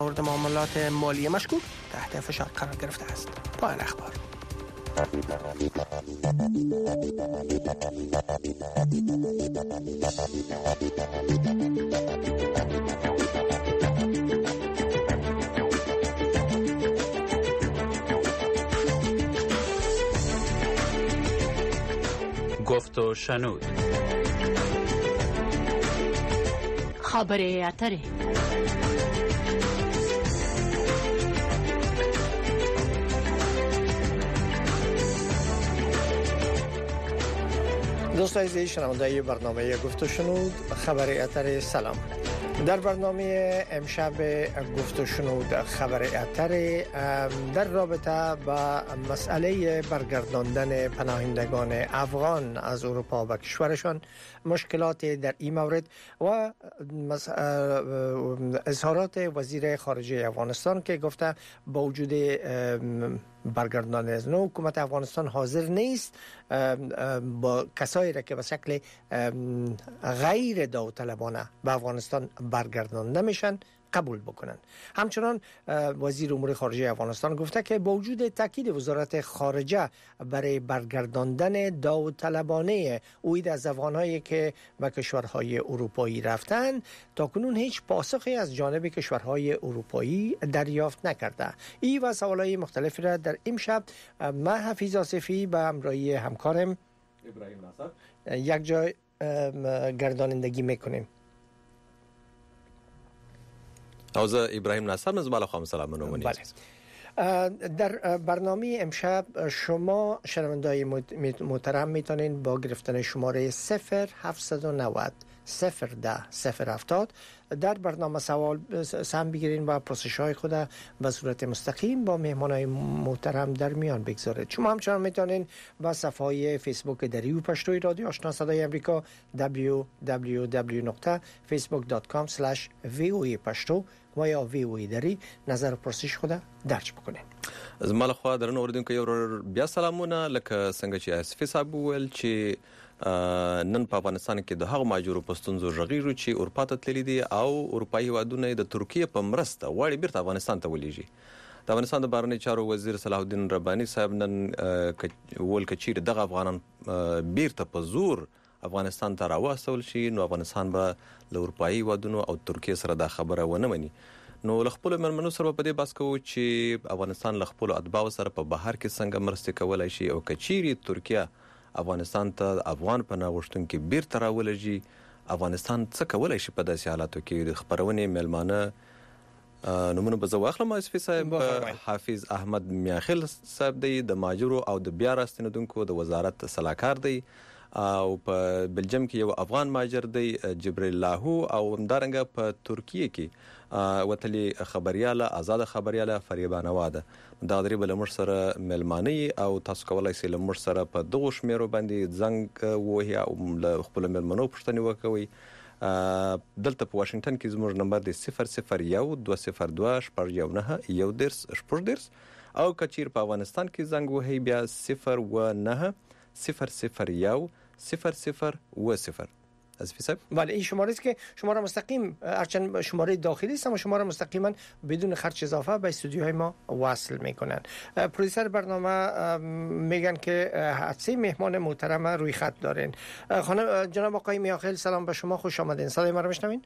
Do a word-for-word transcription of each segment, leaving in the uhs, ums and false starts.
مورد معاملات مالی مشکوک تحت فشار قرار گرفته است. پایان اخبار. گفت و شنود. خبری اتری. دوستان عزیز شنونده برنامه گفت و شنود خبر اتر سلام. در برنامه امشب گفت و شنود خبر اتر در رابطه با مسئله برگرداندن پناهندگان افغان از اروپا به کشورشان، مشکلات در این مورد و اظهارات وزیر خارجه افغانستان که گفته با وجود برگرداندن از نو حکومت افغانستان حاضر نیست با کسایی را که به شکل غیر داوطلبانه به افغانستان برگردانده میشن قبول بکنن. همچنان وزیر امور خارجه افغانستان گفته که با وجود تاکید وزارت خارجه برای برگرداندن داوطلبانه اوید از افغانایی که به کشورهای اروپایی رفتن، تاکنون هیچ پاسخی از جانب کشورهای اروپایی دریافت نکرده. این و سوالای مختلفی را در امشب من حفیظ آصفی به همراهی همکارم ابراهیم ناصر یک جای گردانندگی میکنیم. اوزا ابراهیم ناصر من زمال خواهم سلام منومونی. بله. در برنامه امشب شما شنوندای محترم میتونین با گرفتن شماره صفر هفتصد و نود صفر ده صفر هفتاد در برنامه سوال سهم بگیرین و پرسش های خود به صورت مستقیم با مهمان های محترم در میان بگذارید. شما همچنان میتونین با صفحه های فیسبوک دری و پشتوی رادیو آشنا صدای امریکا دبلیو دبلیو دبلیو دات فیسبوک دات کام اسلش وی او ای پشتو و یا وی او ای دری نظر پرسش خود درج بکنین. از مال خو درنه اوردونکو یو بیا سلامونه لکه څنګه چې اسفي صاحب ویل چې نن په افغانستان کې د هغو ماجورو پښتونزو ژغیرو چې اروپا ته تللی دي او اروپایي هیوادونه د ترکیه په مرسته غواړي بیرته افغانستان ته ولېږي. د افغانستان د بهرنیو چارو وزیر صلاح الدین رباني صاحب نن ول کچیر دغه افغانان بیرته په زور افغانستان ته راوستل شي، نو افغانستان به له اروپایي هیوادونو او ترکیه سره دا خبره ونه مني. نو لخپل مرمنو سره په دې باس کوو چې افغانستان لخپل اتباع سره په بهر کې څنګه مرسته کولای شي او کچيري ترکیه افغانستان ته افغان پناه غوښتونکي بیرته راولږي، افغانستان څه کولای شي په داسې حالاتو کې؟ د خبرونې ملمانه نومونه به زه واخلم. اسفي صاحب حافظ احمد میاخیل صاحب دی د ماجرو او د بیا راستنیدونکو د وزارت صلاحکار دی، او په بلجیم کې یو افغان ماجر دی جبرئیل لاهو، او همدارنګه په ترکیه کې وتلی خبرياله آزاد خبرياله فریبا نواده. دا درې بل مر سره ملمانی او تاسو کولای شئ لمر سره په دغه شمیرو باندې زنګ وهي او خپل ملمنو پښتني وکوي. دلته په واشنگټن کې زموږ نمبر دی صفر صفر یو دو صفر دو شپږ یو نه یو درس شپږ درس، او کچیر په افغانستان کې زنګ وهي بیا صفر و نه صفر صفر یو صفر صفر و صفر. از فیصد بله، این شماره است که شما را مستقیم، هرچند شماره داخلی است اما شما را مستقیما بدون خرج اضافه به استودیوهای ما وصل میکنن. پرودوسر برنامه میگن که حدسه مهمان محترم روی خط دارین. خانم جناب آقای میاخیل سلام به شما، خوش آمدین. صدای ما را میشنوین؟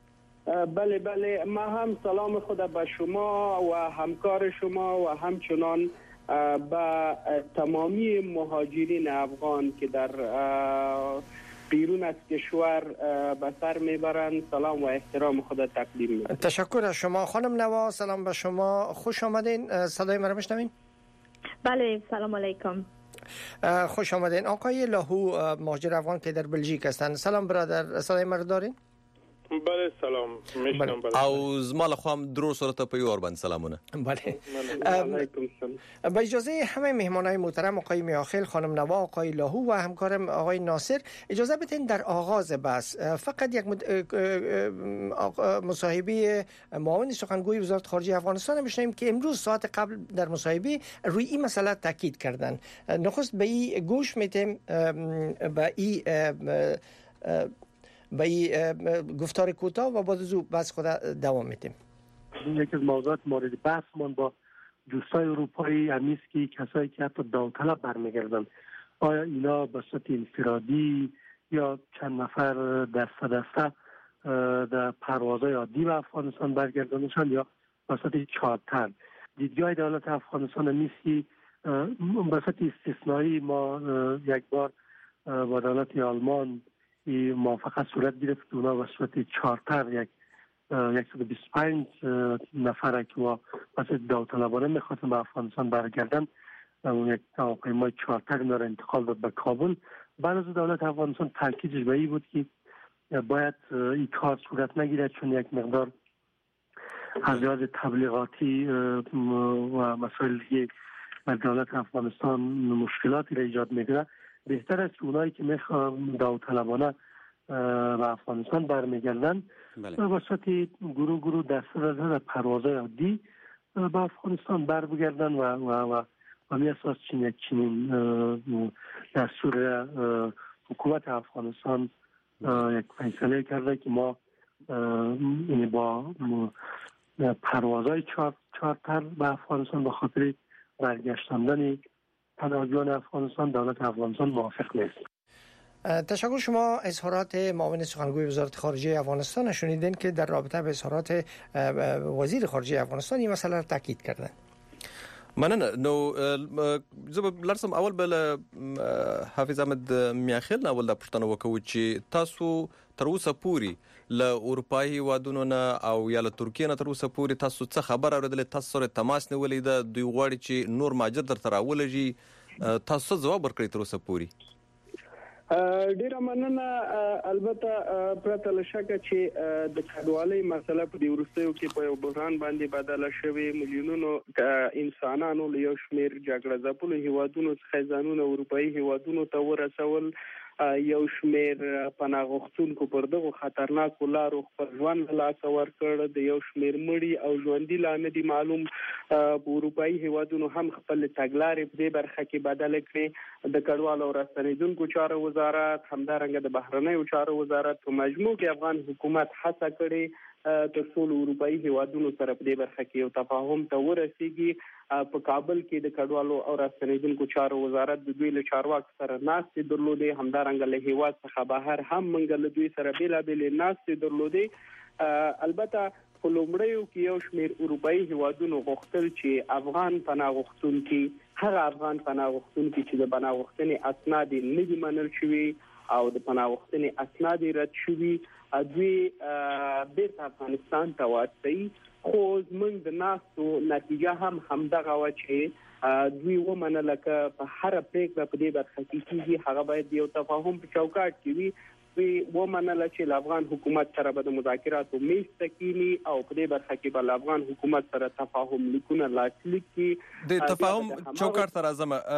بله بله، ما هم سلام خود به شما و همکار شما و همچنان به تمامی مهاجرین افغان که در بیرون از کشور به سر میبرند سلام و احترام خود تقدیم میکنم. تشکر از شما. خانم نوا سلام به شما، خوش آمدین. صدای من رو میشنوین؟ بله سلام علیکم. خوش آمدین. آقای لاهو مهاجر افغان که در بلژیک هستند، سلام برادر، صدای من رو دارین؟ بله سلام میشنم. بله. او زمال خواهم درو صورت په یور باندې سلامونه. بله. علیکم سلام. با اجازه همه مهمانای محترم آقای میاخیل، خانم نوا، آقای لاهو و همکارم آقای ناصر، اجازه بدین در آغاز بحث فقط یک مصاحبه معاون سخنگوی وزارت خارجه افغانستان بشنویم که امروز ساعت قبل در مصاحبه روی این مسئله تاکید کردن. نخست به این گوش میتیم، به این به این گفتار کوتاه و بعد از او بحث خود دوام میتیم. یکی از موضوعات مورد بحثمان با دوستای اروپایی همیست که کسایی که حتی داوطلب برمیگردن آیا اینا به صورت انفرادی یا چند نفر دسته دسته در پروازهای عادی به افغانستان برگردانشن یا به صورت چارتر. دیدگاه دولت افغانستان همیست که به صورت استثنایی ما یک بار با دولت آلمان موافقت صورت گرفت که اونا به صورت چارتر یک صد و بیست و پنج نفره که با مثل داوطلبانه میخواستن به افغانستان برگردن یک هواپیمای چارتر اینا را انتقال داد به کابل. بعد از دولت افغانستان تاکیدش به این بود که باید این کار صورت نگیرد چون یک مقدار از لحاظ تبلیغاتی و مسائل دیگه در دولت افغانستان مشکلاتی را ایجاد میکنه. بهتر است که اونایی که میخوان داوطلبانه به افغانستان برمیگردن با صورت گروه گروه دسته دسته در پروازهای عادی به افغانستان برمیگردن و و و همین اساس چین یک چنین دستور حکومت افغانستان یک فیصله کرده که ما یعنی با پروازهای چارتر به افغانستان به خاطر برگشتاندن پناهجویان افغانستان دولت افغانستان موافق نیست. تشکر. شما اظهارات معاون سخنگوی وزارت خارجه افغانستان شنیدین که در رابطه به اظهارات وزیر خارجه افغانستان این مسئله را تاکید کردن. مننه. نو زه لرسم اول بل حافظ احمد میاخیل نه ول د پښتنو وکوي چې تاسو تر اوسه پوری له اروپایي هیوادونو نه او یا له ترکیې نه تر اوسه پوری تاسو څه خبر اوریدل؟ تاسو سره تماس نیولې ده؟ دوی غواړي چې نور ماجر درته راولږي، تاسو ځواب ورکړئ تر اوسه پوری؟ ډیره مننه. البته پرته له شکه چې د کډوالۍ مسله په دې وروستیو کې په یو بحران باندې بدله شوې، میلیونونو انسانانو له یو شمېر جګړه ځپلو هیوادونو څخه ځانونه اروپایي هیوادونو ته ورسول، یو شمېر پناه غوښتونکو پر دغو خطرناکو لارو خپل ژوند له لاسه ورکړ، د یو شمېر مړي او ژوندي لا نه دي معلوم. په اروپایي هیوادونو هم خپل تګلارې په دې برخه کې بدله کړې. د کډوالو او راستنېدونکو چارو وزارت همدارنګه د بهرنیو چارو وزارت په مجموع کې افغان حکومت هڅه کړې تر ټولو اروپایي هیوادونو سره په دې برخه کې یو تفاهم ته ورسیږي. په کابل کې د کډوالو او راستنېدونکو چارو وزارت د دوی له چارواکو سره ناستې درلودې، همدارنګه له هیواد څخه بهر هم موږ له دوی سره بېلابېلې ناستې درلودې. البته په لومړیو کې یو شمېر اروپایي هیوادونو غوښتل چې افغان پناه غوښتونکي هغه افغان پناه غوښتونکي چې د پناه غوښتنې اسناد یې نه دي منل شوي او د پناه غوښتنې اسناد یې رد شوي، دوی بیرته افغانستان ته واستوي. خو زموږ د ناستو نتیجه هم همدغه وه چې دوی ومنله که په هره پرېکړه په دې برخه کې کېږي هغه باید یو تفاهم په چوکاټ کې وي. دوی ومنله چې له افغان حکومت سره به د مذاکراتو میز ته کینی او په دې برخه کې به له افغان حکومت سره تفاهم لیکونه لاسلیک کړي. د تفاهم چوکاټ ته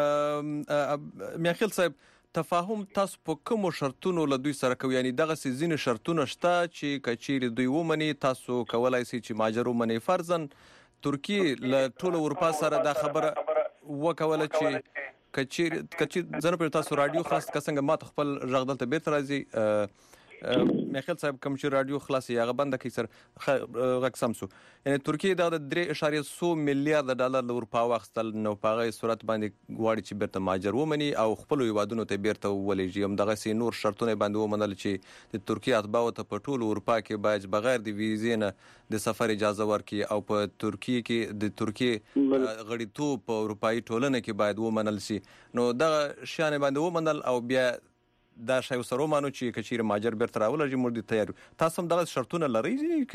راځم. میاخیل صاحب، تفاهم تاسو په کومو شرطونو له دوی سره کوي؟ یعنی دغه ځینې شرطونه شته چې کچېرې دوی ومني تاسو کولای شئ چې ماجر ومني؟ فرضاً ترکیې له ټولو اروپا سره دا خبره وکوله چې کچېرې کچې زه نه پوهېږم تاسو رادیو خلاص که څنګه ما ته خپل غږ دلته بېرته راځي. میاخیل صاحب کوم چې رادیو خلاص یې هغه بنده کړئ سر غږ سم سو. یعنې ترکیې دا د درې اشاریه څو میلیارده ډالر له اروپا واخیستل، نو په هغه صورت باندې غواړي چې بیرته ماجر ومني او خپلو هیوادونو ته بیرته ولېږي. همدغسې نور شرطونه یې باندې ومنل چې د ترکیې اتباعو ته په ټولو اروپا کې باید بغیر د ویزې نه د سفر اجازه ورکړي او په ترکیې کې د ترکیې غړیتوب په اروپایي ټولنه کې باید ومنل شي. نو دغه شیان باندې ومنل او بیا دا شی سره ومانو چې کچېرې ماجر بیرته راولږي موږ دې تیار. تاسو هم دغه شرطونه لرئ؟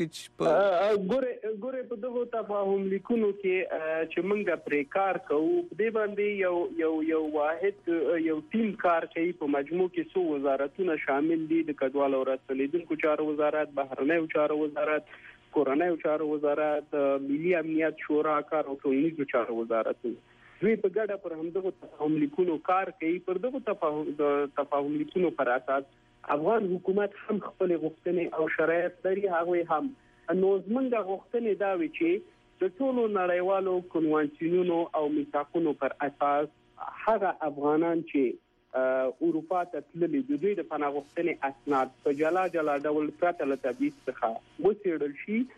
ګورې ګورې په دغو تفاهم لیکونو کې چې موږ پرې کار کوو په دې باندې یو یو یو واحد یو ټیم کار کوي. په مجموع کې څو وزارتونه شامل دي، د کډوالو او راستنېدونکو چارو وزارت، بهرنیو چارو وزارت، کورنیو چارو وزارت، ملي امنیت شورا کار او ټولنیزو چارو وزارتونه. دوی په ګډه پر همدغو تفاهم لیکونو کار کوي. پر دغو تفاهم لیکونو پر اساس افغان حکومت هم خپل غوښتنې او شرایط لري، هغوی هم. نو زموږ غوښتنې دا وي چې د ټولو نړیوالو کنوانسیونونو او میثاقونو پر اساس هغه افغانان چې اروپا ته تللي د دوی د پناه غوښتنې اسناد په جلا جلا ډول پرته له تبعیض څخه وڅېړل شي.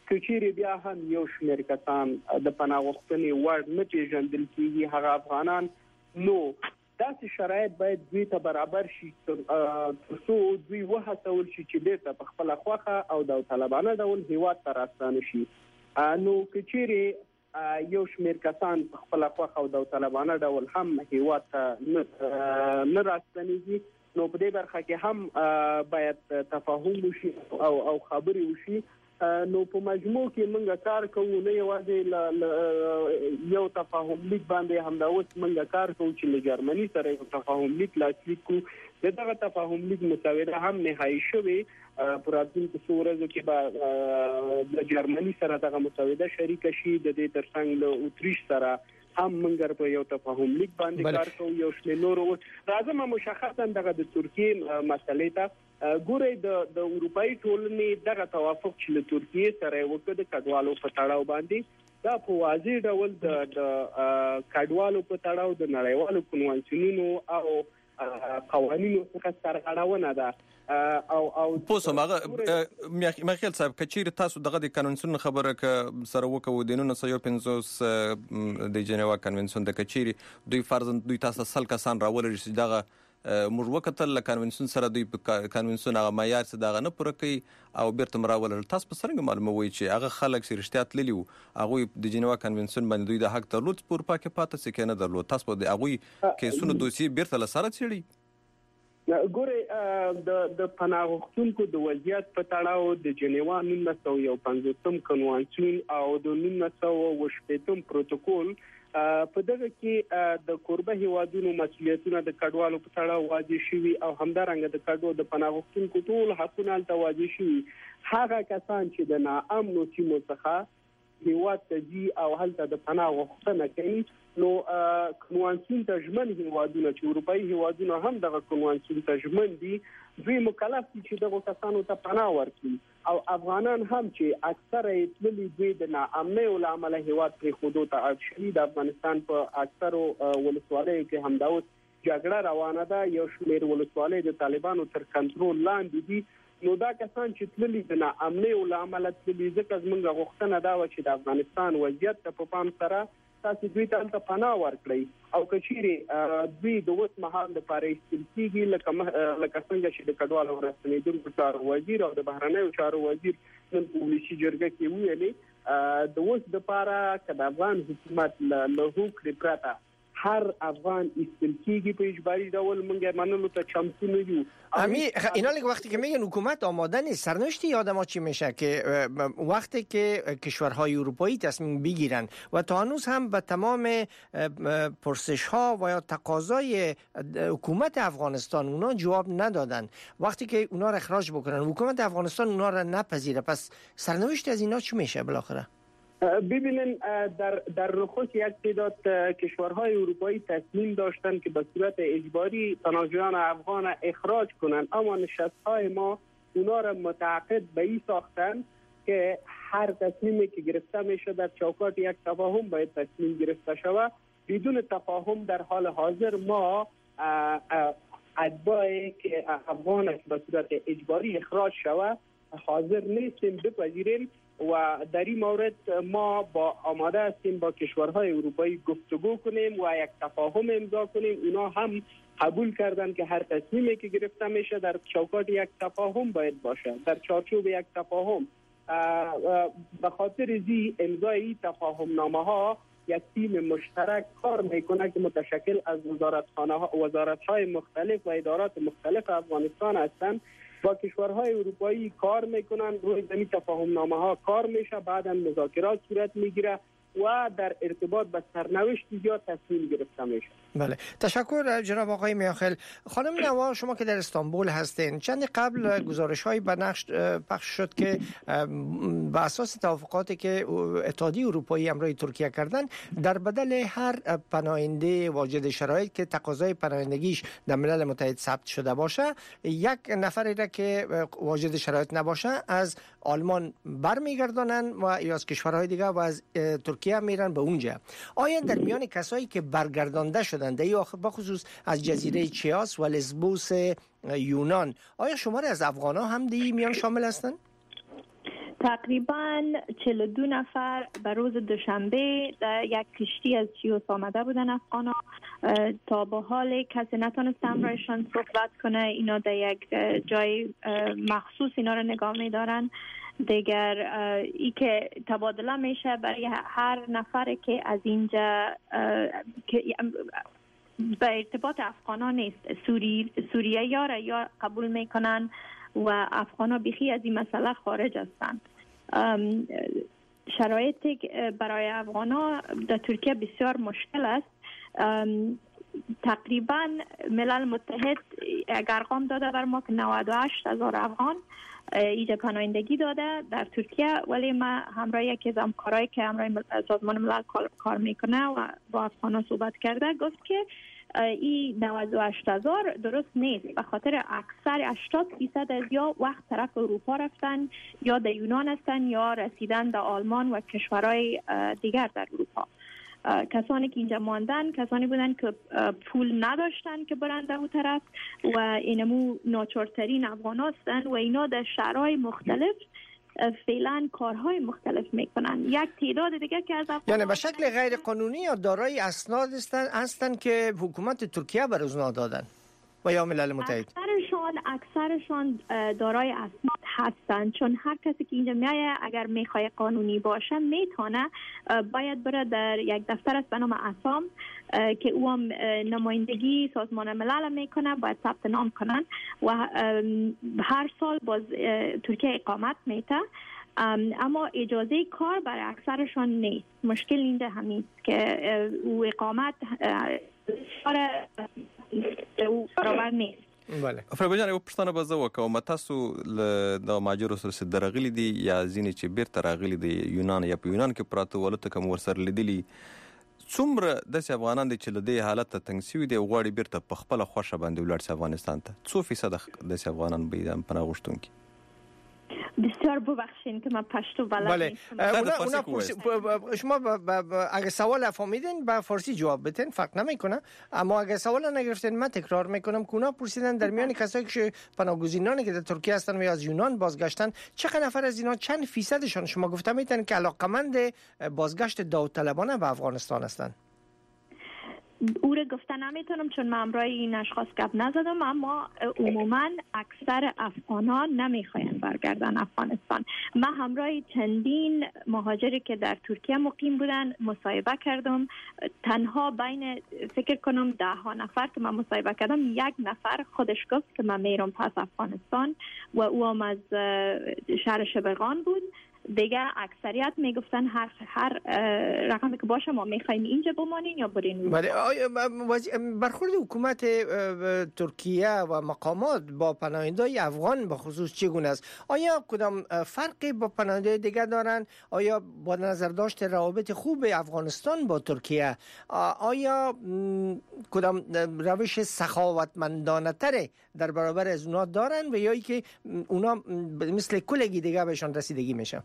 که چیرې بیا هم یو شمېر کسان د پناه غوښتنې وړ نه پیژندل کیږي هغه افغانان، نو داسې شرایط باید دوی ته برابر شي ترڅو دوی وهڅول شي چې بیرته په خپله خوښه او داوطلبانه ډول هیواد ته راستانه شي. نو که چیرې یو شمېر کسان په خپله خوښه او داوطلبانه ډول هم هیواد ته نه راستنیږي، نو په دې برخه کې هم باید تفاهم وشي او او خبرې وشي. نو په مجموع کې موږ کار کوو، نه یوازې یو تفاهم لیک باندې، همدا اوس موږ کار کوو چې له جرمني سره یو تفاهم لیک لاسلیک کړو. دغه تفاهم لیک مسوده هم نهایی شوې، په راتلونکو څو ورځو کې به د جرمني سره دغه مسوده شریکه شي. د دې ترڅنګ له اتریش سره هم موږ په یو تفاهم لیک باندې کار کوو. یو شمېر نور راځم مشخصا دغه د ترکیې مسلې ته ګورئ. د د اروپایي ټولنې دغه توافق چې له ترکیې سره وکړ د کډوالو په تړاو باندې، دا په واضح ډول د د کډوالو په تړاو د نړیوالو کنوانسیونونو او قوانینو څخه سرغړونه ده. او او پوسو ماغه مخیل صاحب کچیر تاسو دغه د کنونسیون خبره ک سره وکاو د نو سيو پنځوس د جنیوا کنونسیون د کچيري دوی فرضاً دوی تاسو سل کسان راول رسید دغه موږ وکتل له کنونسیون سره دوی کنونسیون هغه معیار څه دغه نه پوره کوي او بیرته مراول تاسو په څنګه معلوموي چې هغه خلک چې رښتیا تللی وو هغه د جنیوا کنونسیون باندې دوی د حق درلود پور پاکه پاتې څه کنه درلود، تاسو په هغه کیسونو دوسیه بیرته لسره چړي؟ ګوره د د پناه غوښتونکو د وضعیت په تړاو د جنیوا نولس سوه یو پنځوسم کنوانسیون او د نولس سوه اووه شپېتم پروتوکول په دغه کې د کوربه هیوادونو مسؤلیتونه د کډوالو په تړاو واضح شوي او همدارنګه د کډوالو د پناه غوښتونکو ټول حقونه هلته واضح شوي. هغه کسان چې د ناامنو سیمو څخه هیواد ته ځي او هلته د پناه غوښتنه کوي، نو کنوانسیون ته ژمن هیوادونه چې اروپایي هیوادونه هم دغه کنوانسیون ته ژمن دي، دوی مکلف دي چې دغه کسانو ته پناه ورکړي. او افغانان هم چې اکثره یې تللي دوی د ناامنیو له امله هیواد پرېښودو ته اړ شوي. د افغانستان په اکثرو ولسوالیو کې همدا اوس جګړه روانه ده، یو شمېر ولسوالۍ د طالبانو تر کنټرول لاندې دي. نو دا کسان چې تللي د ناامنیو له امله تللي، ځکه زموږ غوښتنه دا وه چې د افغانستان وضعیت ته په پام سره تاسو دوی ته هلته پناه ورکړئ. او که چیرې دوی د اوس مهال دپاره ایستل کېږي لکه څنګه چې د کډوالو راستنېدونکو چارو وزیر او د بهرنیو چارو وزیر نن په ولسي جرګه کې وویلې، د اوس دپاره که د افغان حکومت له هوکړې پرته هر افغان ایستل کیږي په اجباری ډول، موږ منلو ته چمتو نه یو. امی اینا لیک وقتی که میگن حکومت آماده نیست، سرنوشت یاد ما چی میشه که وقتی که کشورهای اروپایی تصمیم بگیرن و تا هنوز هم به تمام پرسش ها و یا تقاضای حکومت افغانستان اونا جواب ندادن، وقتی که اونا را اخراج بکنن حکومت افغانستان اونا را نپذیره، پس سرنوشت از اینا چی میشه بالاخره؟ ببینین در در نخست یک تعداد کشورهای اروپایی تصمیم داشتن که به صورت اجباری پناهجویان افغان اخراج کنند، اما نشست‌های ما اونا را متعهد به این ساختن که هر تصمیمی که گرفته میشه در چوکات یک تفاهم باید تصمیم گرفته شود. بدون تفاهم در حال حاضر ما اتباعی که افغان به صورت اجباری اخراج شود حاضر نیستیم بپذیریم و در این مورد ما با آماده هستیم با کشورهای اروپایی گفتگو کنیم و یک تفاهم امضا کنیم. اونا هم قبول کردن که هر تصمیمی که گرفته میشه در چوکات یک تفاهم باید باشه، در چارچوب یک تفاهم. به خاطر زی امضای این تفاهم نامه ها یک تیم مشترک کار میکنه که متشکل از وزارتخانه ها وزارت‌های مختلف و ادارات مختلف افغانستان هستند. با کشورهای اروپایی کار میکنن، روی زمین تفاهم نامه ها کار میشه، بعدا مذاکرات صورت میگیره و در ارتباط به سرنوشت یا تصمیم گرفته میشه. بله، تشکر جناب آقای میاخیل. خانم نوا، شما که در استانبول هستین، چند قبل گزارش های به نشر پخش شد که به اساس توافقاتی که اتحادیه اروپایی همراه ترکیه کردن، در بدل هر پناهنده واجد شرایط که تقاضای پناهندگیش در ملل متحد ثبت شده باشه، یک نفری را که واجد شرایط نباشه از آلمان برمیگردانن و یا از کشورهای دیگه و از ترکیه میرن به اونجا. آیا در میان کسایی که برگردانده شدند، به خصوص از جزیره چیاس و لزبوس یونان، آیا شماری از افغان‌ها هم دی میان شامل هستند؟ تقریبا چهل و دو نفر به روز دوشنبه در یک کشتی از چیوس آمده بودن افغانا. تا به حال کسی نتونست همراهشان صحبت کنه. اینا در یک جای مخصوص اینا رو نگاه می‌دارن. دیگر ای که تبادله میشه برای هر نفر که از اینجا که به ارتباط افغانا نیست، سوری سوریه یا یا قبول میکنن و افغانا بیخی از این مسئله خارج هستند. شرایطی برای افغانا در ترکیه بسیار مشکل است. تقریبا ملل متحد ارقام داده بر ما که نود و هشت هزار افغان اینجا پناهندگی داده در ترکیه، ولی ما همراه یکی از همکارایی که همراه سازمان ملل کار میکنه و با افغانا صحبت کرده گفت که این نود و هشت هزار درست نیست، به خاطر اکثر هشتاد درصد از یا وقت طرف اروپا رفتن یا در یونان هستن یا رسیدن در آلمان و کشورهای دیگر در اروپا. کسانی که اینجا ماندن کسانی بودن که پول نداشتن که برن در اون طرف و اینمو ناچارترین افغان هستن و اینا در شهرهای مختلف فعلا کارهای مختلف میکنن. یک تعداد دیگه که از یعنی به شکل غیر قانونی یا دارای اسناد هستن هستن که حکومت ترکیه بر اونا دادن و یا ملل متحد؟ اکثرشان اکثرشان دارای اسناد هستن، چون هر کسی که اینجا میایه اگر میخوای قانونی باشه میتونه باید بره در یک دفتر است به نام اسام که او هم نمایندگی سازمان ملل میکنه، باید ثبت نام کنن و هر سال باز ترکیه اقامت میته، اما اجازه کار برای اکثرشان نیست. مشکل اینجا همین که او اقامت او برابر نیست. بله. افراد جان یو پښتنه به زه وکوم، تاسو د ماجرو سره درغلي دي یا ځینې چې بیرته راغلي دي یونان یا په یونان کې پراته ولته کوم ورسره لیدلي، څومره داسې افغانان دي چې له دې حالت ته تنګ شوي دي غواړي بیرته په خپله خوښه باندې ولاړ شي افغانستان ته؟ څو فیصده داسې افغانان به پناه غوښتونکي؟ بسیار ببخشین که من پشتو بلد بله. نیستم. اونا اونا پرسی... شما ب... ب... اگه سوال فهمیدین به فارسی جواب بدین فرق نمیکنه، اما اگه سوال نگرفتین من تکرار میکنم که اونا پرسیدن در میان کسایی که پناهگزینانی که در ترکیه هستن و از یونان بازگشتن چقدر نفر از اینا چند فیصدشان شما گفته میتونن که علاقمند بازگشت داوطلبانه به افغانستان هستن؟ او رو گفتن نمیتونم چون من همراه این اشخاص گپ نزدم، اما عموما اکثر افغانان نمیخواین برگردن افغانستان. من همراه چندین مهاجری که در ترکیه مقیم بودن مصاحبه کردم، تنها بین فکر کنم ده ها نفر که من مصاحبه کردم یک نفر خودش گفت که من میرم پس افغانستان و او هم از شهر شبرغان بود. دیگه اکثریت میگفتن هر هر رقمی که باشه ما میخوایم اینجا بمانیم یا بریم. بله. برخورد حکومت ترکیه و مقامات با پناهندگان افغان به خصوص چگونه است؟ آیا کدام فرقی با پناهندگان دیگه دارن؟ آیا با نظر داشت روابط خوب افغانستان با ترکیه آیا کدام روش سخاوتمندانه تره در برابر از اونا دارن و یا ای که اونا مثل کلگی دیگه بهشان رسیدگی میشه؟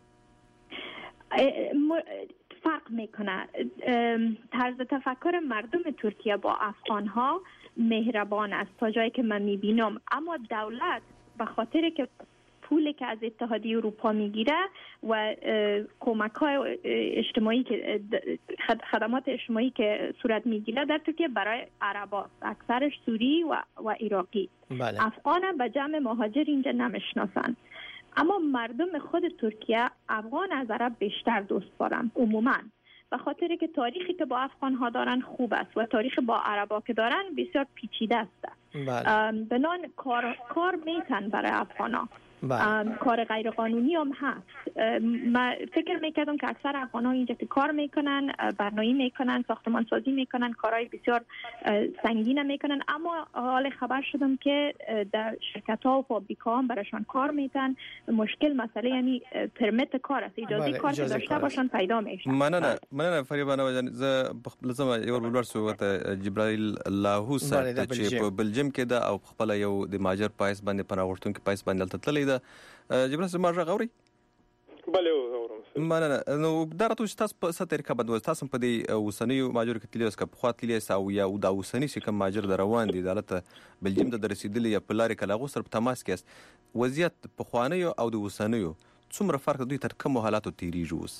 فرق میکنه. طرز تفکر مردم ترکیه با افغان ها مهربان است تا جایی که من میبینم، اما دولت به خاطر که پولی که از اتحادیه اروپا میگیره و کمک های اجتماعی که خدمات اجتماعی که صورت میگیره در ترکیه برای عربا اکثرش سوری و, و عراقی. بله. افغان به جمع مهاجر اینجا نمیشناسن، اما مردم خود ترکیه افغان از عرب بیشتر دوست دارن عموما، به خاطر که تاریخی که با افغان ها دارن خوب است و تاریخ با عربا که دارن بسیار پیچیده است. بله. بنان کار کار میتن برای افغان ها. کار غیر قانونی هم هست. من فکر میکردم که اکثر افغان ها اینجا که کار میکنن، برنامه‌ای میکنن، ساختمان سازی میکنن، کارهای بسیار سنگین میکنن، اما حال خبر شدم که در شرکت ها و فابریکا هم براشان کار میتن. مشکل مسئله یعنی پرمیت کار است، اجازه کار که داشته باشن پیدا میشه. مننه مننه فریبانه جان. ز لازم یو ولور سو ته جبرائیل لاهوس ته چې په بلجیم کې دا او خپل یو د ماجر پایس باندې پناهورتون کې پایس باندې تللی دا جبرائیل سم راغ غوري. بله اورم. مننه. نو دا راته تاسو په ستر کې بد تاسو په دې وسنی ماجر کې تلیاس کا خو تلیاس او یا او دا وسنی چې کوم ماجر روان دي دالته بلجیم ته رسیدلی یا پلار کلاغو سره په تماس کې است وضعیت په خوانه او د وسنیو څومره فرق دوی تر کوم حالاتو تیریږي اوس؟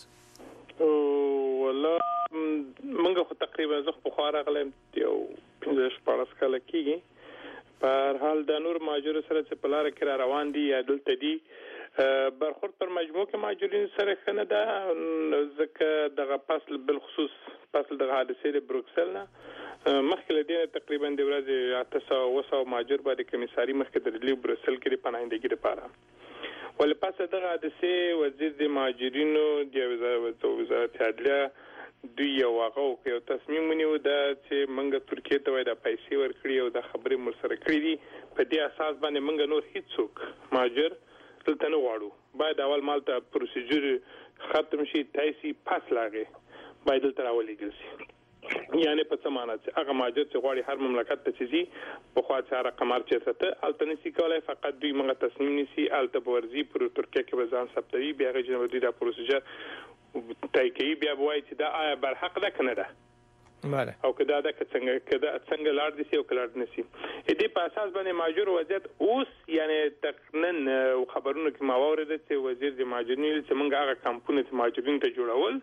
والله موږ خو تقریبا زه په خو راغلم یو پنځه شپږ کاله کېږي. په هر حال د نور مهاجرو سره چې په لاره کې را روان دي یا دلته دي برخورد پر مجموع کې مهاجرین سره ښه نه ده، ځکه دغه فصل بالخصوص فصل دغه حادثې د بروکسل نه مخکې له دې تقریبا د ورځې اته سوه اوه سوه مهاجر باندې کمیساري مخکې درلي بروکسل کې د پناهندګۍ لپاره. ولې پس دغه حادثې وزیر د مهاجرینو د وزارت عدلیه دوی یو هغه یو تصمیم ونیو دا چې موږ ترکیې ته وای د پیسې ورکړي او د خبرې مر سره کړې دي. په دې اساس باندې موږ نور هیڅوک مهاجر دلته نه غواړو. باید اول مالته پروسیجر ختم شي، تایسي پاس لاغې باید دلته راولېږل شي. یعنی په څه معنی چې هغه مهاجر چې غواړي هر مملکت ته چې ځي پخوا چې هغه قمار چېرته ته هلته نشي کولی، فقط دوی موږ تصمیم نیسي هلته به ورځي پر ترکیه کې به ځان ثبتوي، بیا هغې جنه به دوی دا پروسیجر طی کوي، بیا به وایي چې دا آیا برحق ده که نه ده او که دا ده که څنګه که دا څنګه لاړ دي سي او که لاړ نه سي. دې په اساس باندې مهاجرو وضعیت اوس یعنی نن خبرونو کې ما واورېده چې وزیر د مهاجرینو ویل چې موږ هغه کمپونه چې مهاجرینو ته جوړول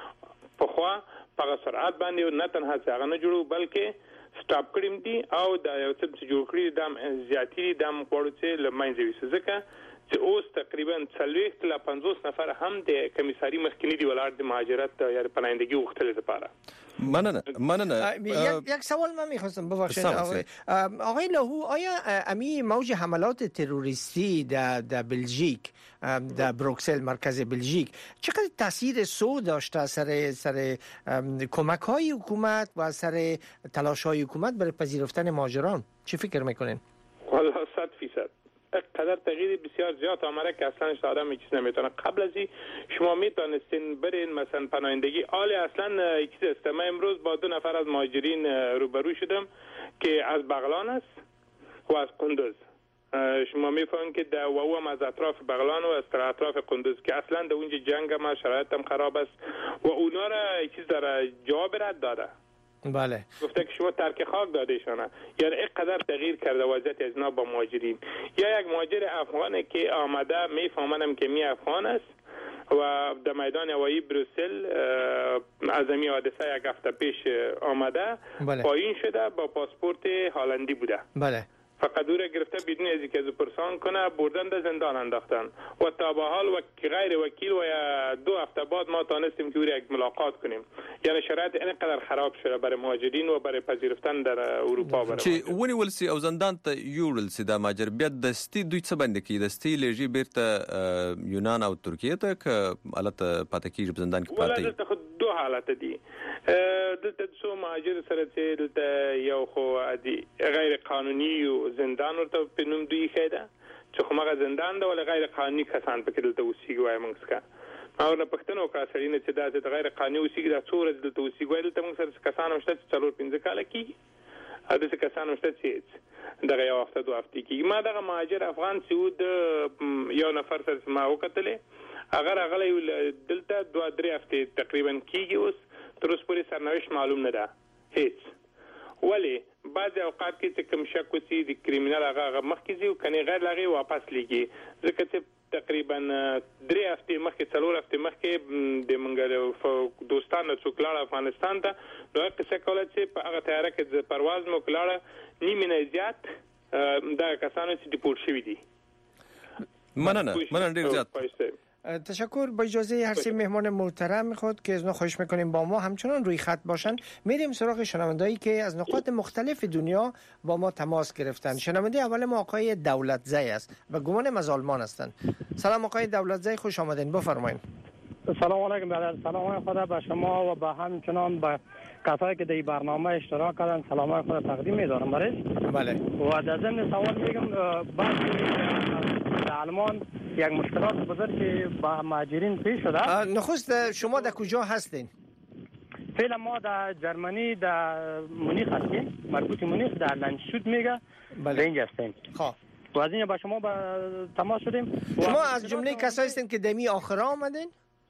پخوا په هغه سرعت باندې نه تنها چې هغه نه جوړو بلکې سټاپ کړي دي او دا یو څه چې جوړ کړي دا زیاتې دي دا موږ غواړو چې له منځه یوسي، ځکه چې اوس تقریبا څلوېښت له پنځوس نفر هم د کمیساري مخکینی دی ولاړ د مهاجرت یا پناهندگی غوښتلو لپاره. مننه مننه یک سوال من میخواستم ببخشید آقای آقای لاهو، آیا امی موج حملات تروریستی در در بلژیک در بروکسل مرکز بلژیک چقدر تاثیر سو داشته سر سر کمک های حکومت و سر تلاش های حکومت برای پذیرفتن مهاجران؟ چی فکر میکنین؟ والله صد فیصد قدر تغییر بسیار زیاد آمده که اصلا آدم چیز نمیتونه. قبل از این شما میتونستین برین مثلا پناهندگی آلی اصلا چیز است. من امروز با دو نفر از مهاجرین روبرو شدم که از بغلان است و از قندوز. شما میفهمید که در و هم از اطراف بغلان و از اطراف قندوز که اصلا در اونجا جنگ هم شرایط هم خراب است و اونا را چیز داره جواب رد داده. بله گفته که شما ترک خاک دادهشانه. یعنی اینقدر تغییر کرده وضعیت از اینا با مهاجرین. یا یک مهاجر افغانه که آمده میفهمم که می افغان است و در میدان هوایی بروکسل از این حادثه یک هفته پیش آمده بله. پایین شده با پاسپورت هلندی بوده. بله فقط او را گرفته بدون از اینکه پرسان کنه بردن در زندان انداختن و تا به حال و غیر وکیل و دو هفته بعد ما تانستیم که او را یک ملاقات کنیم. یعنی شرایط اینقدر خراب شده برای مهاجرین و برای پذیرفتن در اروپا برای چې ونیول سي او زندان ته یوړل سي دا مهاجر بیا دستي دوی څه باندې کې دستي لېږي بیرته یونان او ترکیه ته که حالت پاتې کېږي په زندان کې پاتې دلته خو دو حالت دي. دلته څو مهاجر سره چې دلته یو خو غیر قانوني او زندان ورته په نوم دوی خېده چې خو مغه زندان ده ولې غیر قانوني کسان پکې دلته اوسېږي وایي موږ څخه ما ورنه پوښتنه وکړه سړي نه چې دا د غیر قانوني اوسېږي دا څو ورځې دلته اوسېږي وایي دلته موږ سره کسان هم شته چې څلور پنځه کاله کېږي او داسې کسان هم شته چې دغه یو هفته دوه هفتې کېږي. ما دغه مهاجر افغان چې و د یو نفر سره ما وکتلې هغه راغلی دلته دوه درې هفتې تقریبا کېږي اوس تر اوسه پورې سرنوشت معلوم نه ده هېڅ. ولې بعضې اوقات کې چې کوم شک وسي د کریمینل هغه هغه مخکې ځي او کنې غیر له هغې واپس لیږي ځکه چې تقریبا درې هفتې مخکې څلور هفتې مخکې د موږ دوستان نه څوک لاړه افغانستان ته نو هغه قصه کوله چې په هغه تیاره کې د پرواز مو لاړه نیمې نه زیات دغه کسانو چې ډیپورټ شوي دي. مننه مننه ډېر زیات تشکر. با اجازه هر سه مهمان محترم میخواد که از خواهش میکنیم با ما همچنان روی خط باشن. میریم سراغ شنوندهایی که از نقاط مختلف دنیا با ما تماس گرفتن. شنونده اول ما آقای دولتزی است و گمانم از آلمان هستند. سلام آقای دولتزی، خوش آمدین، بفرمایید. سلام علیکم برادر. سلام خدا به شما و به همچنان به کسایی که در این برنامه اشتراک کردن سلام خود تقدیم می‌دارم برای. بله. و در ضمن سوال میگم بعد در آلمان یک مشکلات بزرگ که با مهاجرین پیش شده. نخست شما در کجا هستین؟ فعلا ما در جرمنی در مونیخ هستیم. مربوط مونیخ در لندشوت میگه. بله. اینجا هستیم. خب. و از اینجا با شما با تماس شدیم. شما از جمله کسایی هستین که دمی آخر آمدین؟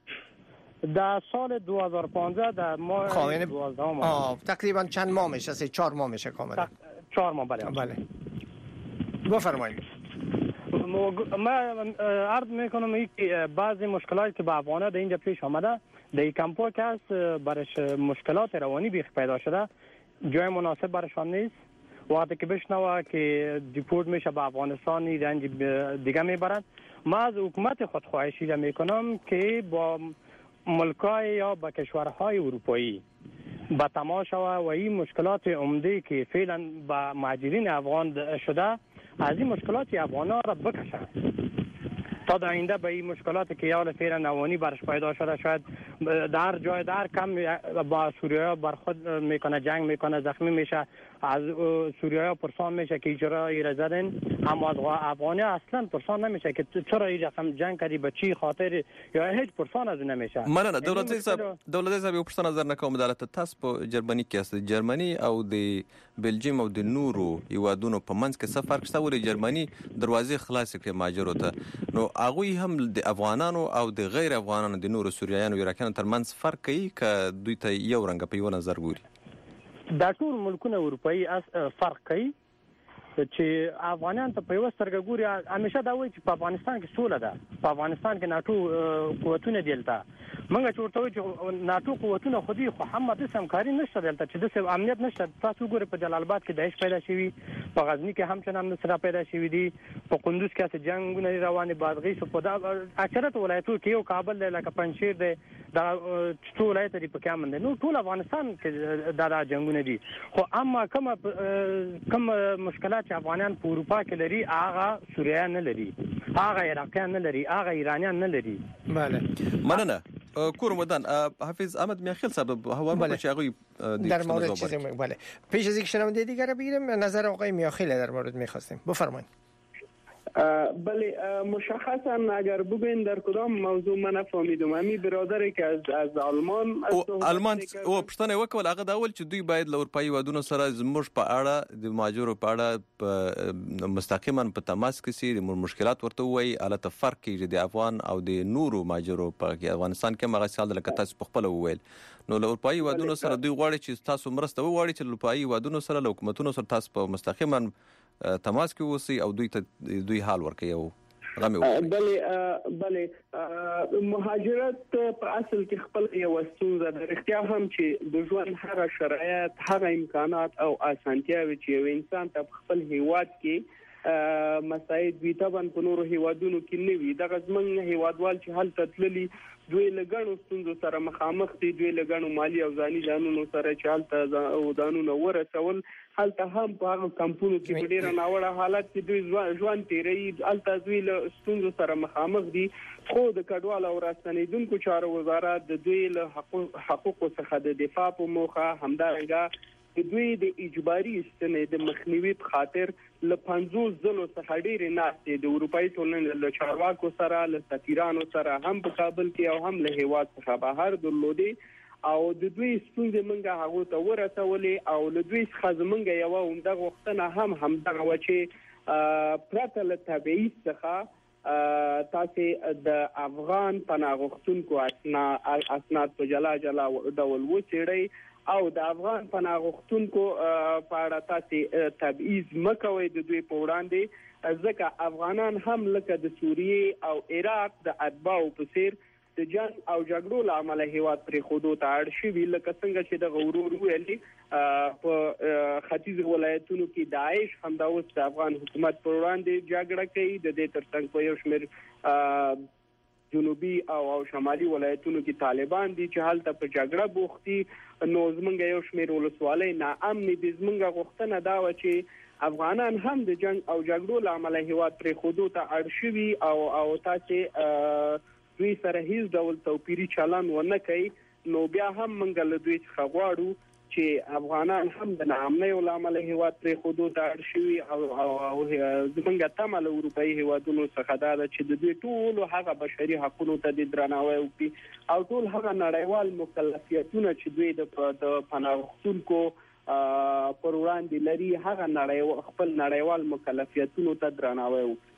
در سال دو هزار و پانزده در ماه دوازده ماه. آه تقریبا چند ماه میشه؟ سه چهار ماه میشه کاملا. چهار ماه بله. بله. بفرمایید. من عرض میکنم که بعضی مشکلاتی که به افغان‌ها در اینجا پیش آمده در کمپا که هست برش مشکلات روانی بیخ پیدا شده، جای مناسب برشان نیست. وقتی که بشنوه که دیپورت میشه به افغانستان رنج دیگه میبرند، ما از حکومت خود خواهشی را میکنم که با ملکای یا با کشورهای اروپایی با تماس شوه و این مشکلات عمده که فعلا با مهاجرین افغان شده از این مشکلات افغان‌ها را بکشه تا در آینده به این مشکلاتی که یا فعلا روانی برش پیدا شده شاید در جای در کم با سوریه بر خود میکنه، جنگ میکنه، زخمی میشه، از سوریه پرسان میشه که اجرا را زدن، اما از افغانی اصلا پرسان نمیشه که چرا این رقم جنگ کردی، به چی خاطر، یا هیچ پرسان از نمیشه. مننه. دولت صاحب دولت صاحب یو پرسان نظر نکوم دلته تاسو په جرمني کې است. جرمني او د بلجیم او د نورو هیوادونو په منځ کې څه فرق شته؟ ولې جرمني دروازې خلاص کړې مهاجرو ته، نو هغوی هم د افغانانو او د غیر افغانانو د نورو سوریایانو عراقیانو ترمنځ فرق کوي که دوی ته یو رنګ په یو نظر ګوري؟ دا ټول ملکونه اروپایي فرق کوي چې افغانان ته په یو سترګه ګوري. همیشه دا وایي چې په افغانستان کې سوله ده، په افغانستان کې ناټو قوتونه دلته موږ چې ورته وایو چې ناټو قوتونه خو دي خو هم د همکاري نشته دلته، چې د امنیت نشته. تاسو ګورئ په جلال آباد کې داعش پیدا شوي، په غزني کې هم چنان نصرا پیدا شوي دي، په کندوز کې جنگونه روانې بادغیس په دا اکثریت ولایتونو کې یو کابل دی لکه پنجشیر دی، دا ټول ولایت دی په کامن دی، نو ټول افغانستان کې دا جنگونه دي. خو اما کوم کوم مشکلات چې افغانان په اروپا کې لري هغه سوریان نه لري، هغه عراقیان نه لري، هغه ایرانیان نه لري. بله مننه. کورم ودان حافظ احمد میاخیل صاحب هوا بله. چاقوی در مورد چیزی بله پیش از اینکه شنونده دیگر رو بگیریم نظر آقای میاخیل در مورد میخواستیم بفرمایید. بله مشخصا اگر بگوین در کدام موضوع من نفهمیدم. همین برادری که از از آلمان او آلمان او پښتنه وکول هغه دا ول چې دوی باید له اروپایي وادونو سره زموږ په اړه د مهاجرو په اړه مستقیما په تماس کې سي د مشکلات ورته وایي. البته فرق کې د افغان او د نورو مهاجرو په افغانستان کې مغه سال لکه تاسو په خپل وویل، نو له اروپایي وادونو سره دوی غواړي چې تاسو مرسته وغواړي چې له اروپایي وادونو سره له حکومتونو سره تاسو په مستقیما تماس کې اوسئ او دوی ته دوی حال ورکړي او غمي وکړي. بله بله مهاجرت په اصل کې خپل یو ستونزه ده. اختیا هم چې د ژوند هغه شرایط، هغه امکانات او اسانتیاوي چې یو انسان ته خپل هیواد کې مساعد وي طبعا په نورو هیوادونو کې نه وي. دغه زمونږ هیوادوال چې هلته تللي دوی لګڼو ستونزو سره مخامخ دي، دوی لګڼو مالی او ځاني ځانونو سره چې هلته ځانونه ورسول، هلته هم په هغه کمپونو کې په ډېره ناوړه حالت کې دوی ژوند تیروي، هلته دوی له ستونزو سره مخامخ دي. خو د کډوالو او راستنېدونکو چارو وزارت د دوی له حقوقو څخه د دفاع په موخه همدارنګه د دوی د اجباري استنې د مخنیوي په خاطر له پنځوس ځلو څخه ډېرې ناستې د اروپایي ټولنې له چارواکو سره، له سفیرانو سره هم په کابل کې او هم له هیواد څخه بهر درلودې او د دوی ستونزې موږ هغو ته ورسولې او له دوی څخه زموږ یوه عمده غوښتنه هم همدغه وه چې پرته له تبعیض څخه تاسې د افغان پناه غوښتونکو اسناد په جلا جلا ډول وڅېړئ او د افغان پناه غوښتونکو په اړه تاسې تبعیض مه کوئ د دوی په وړاندې، ځکه افغانان هم لکه د سوریې او عراق د اتباعو په څېر د جنګ او جګړو له امله هیواد پرېښودو ته اړ شوي، لکه څنګه چې دغه ورور ویلي په ختیځو ولایتونو کې داعش همدا اوس د افغان حکومت پر وړاندې جګړه کوي. د دې ترڅنګ په یو شمېر جنوبي او او شمالي ولایتونو کې طالبان دي چې هلته په جګړه بوختي. نو زمونږ یو شمېر ولسوالۍ ناامنې دي. زمونږ غوښتنه دا وه چې افغانان هم د جنګ او جګړو له امله هیواد پرېښودو ته اړ شوي او او تاسې دوی سره هیڅ ډول توپیري چلن ونه کوي. نو بیا هم موږ له دوی څخه غواړو چې افغانان هم د ناامنیو له امله هیواد پرېښودو ته اړ شوي او زموږ تمه له اروپایي هیوادونو څخه دا ده چې د دوی ټولو هغه بشري حقونو ته د درناوی وکړي او ټول هغه نړیوال مکلفیتونه چې دوی د پناه غوښتونکو پر وړاندې لري هغه نړیوال خپل نړیوال مکلفیتونو ته درناوی وکړي.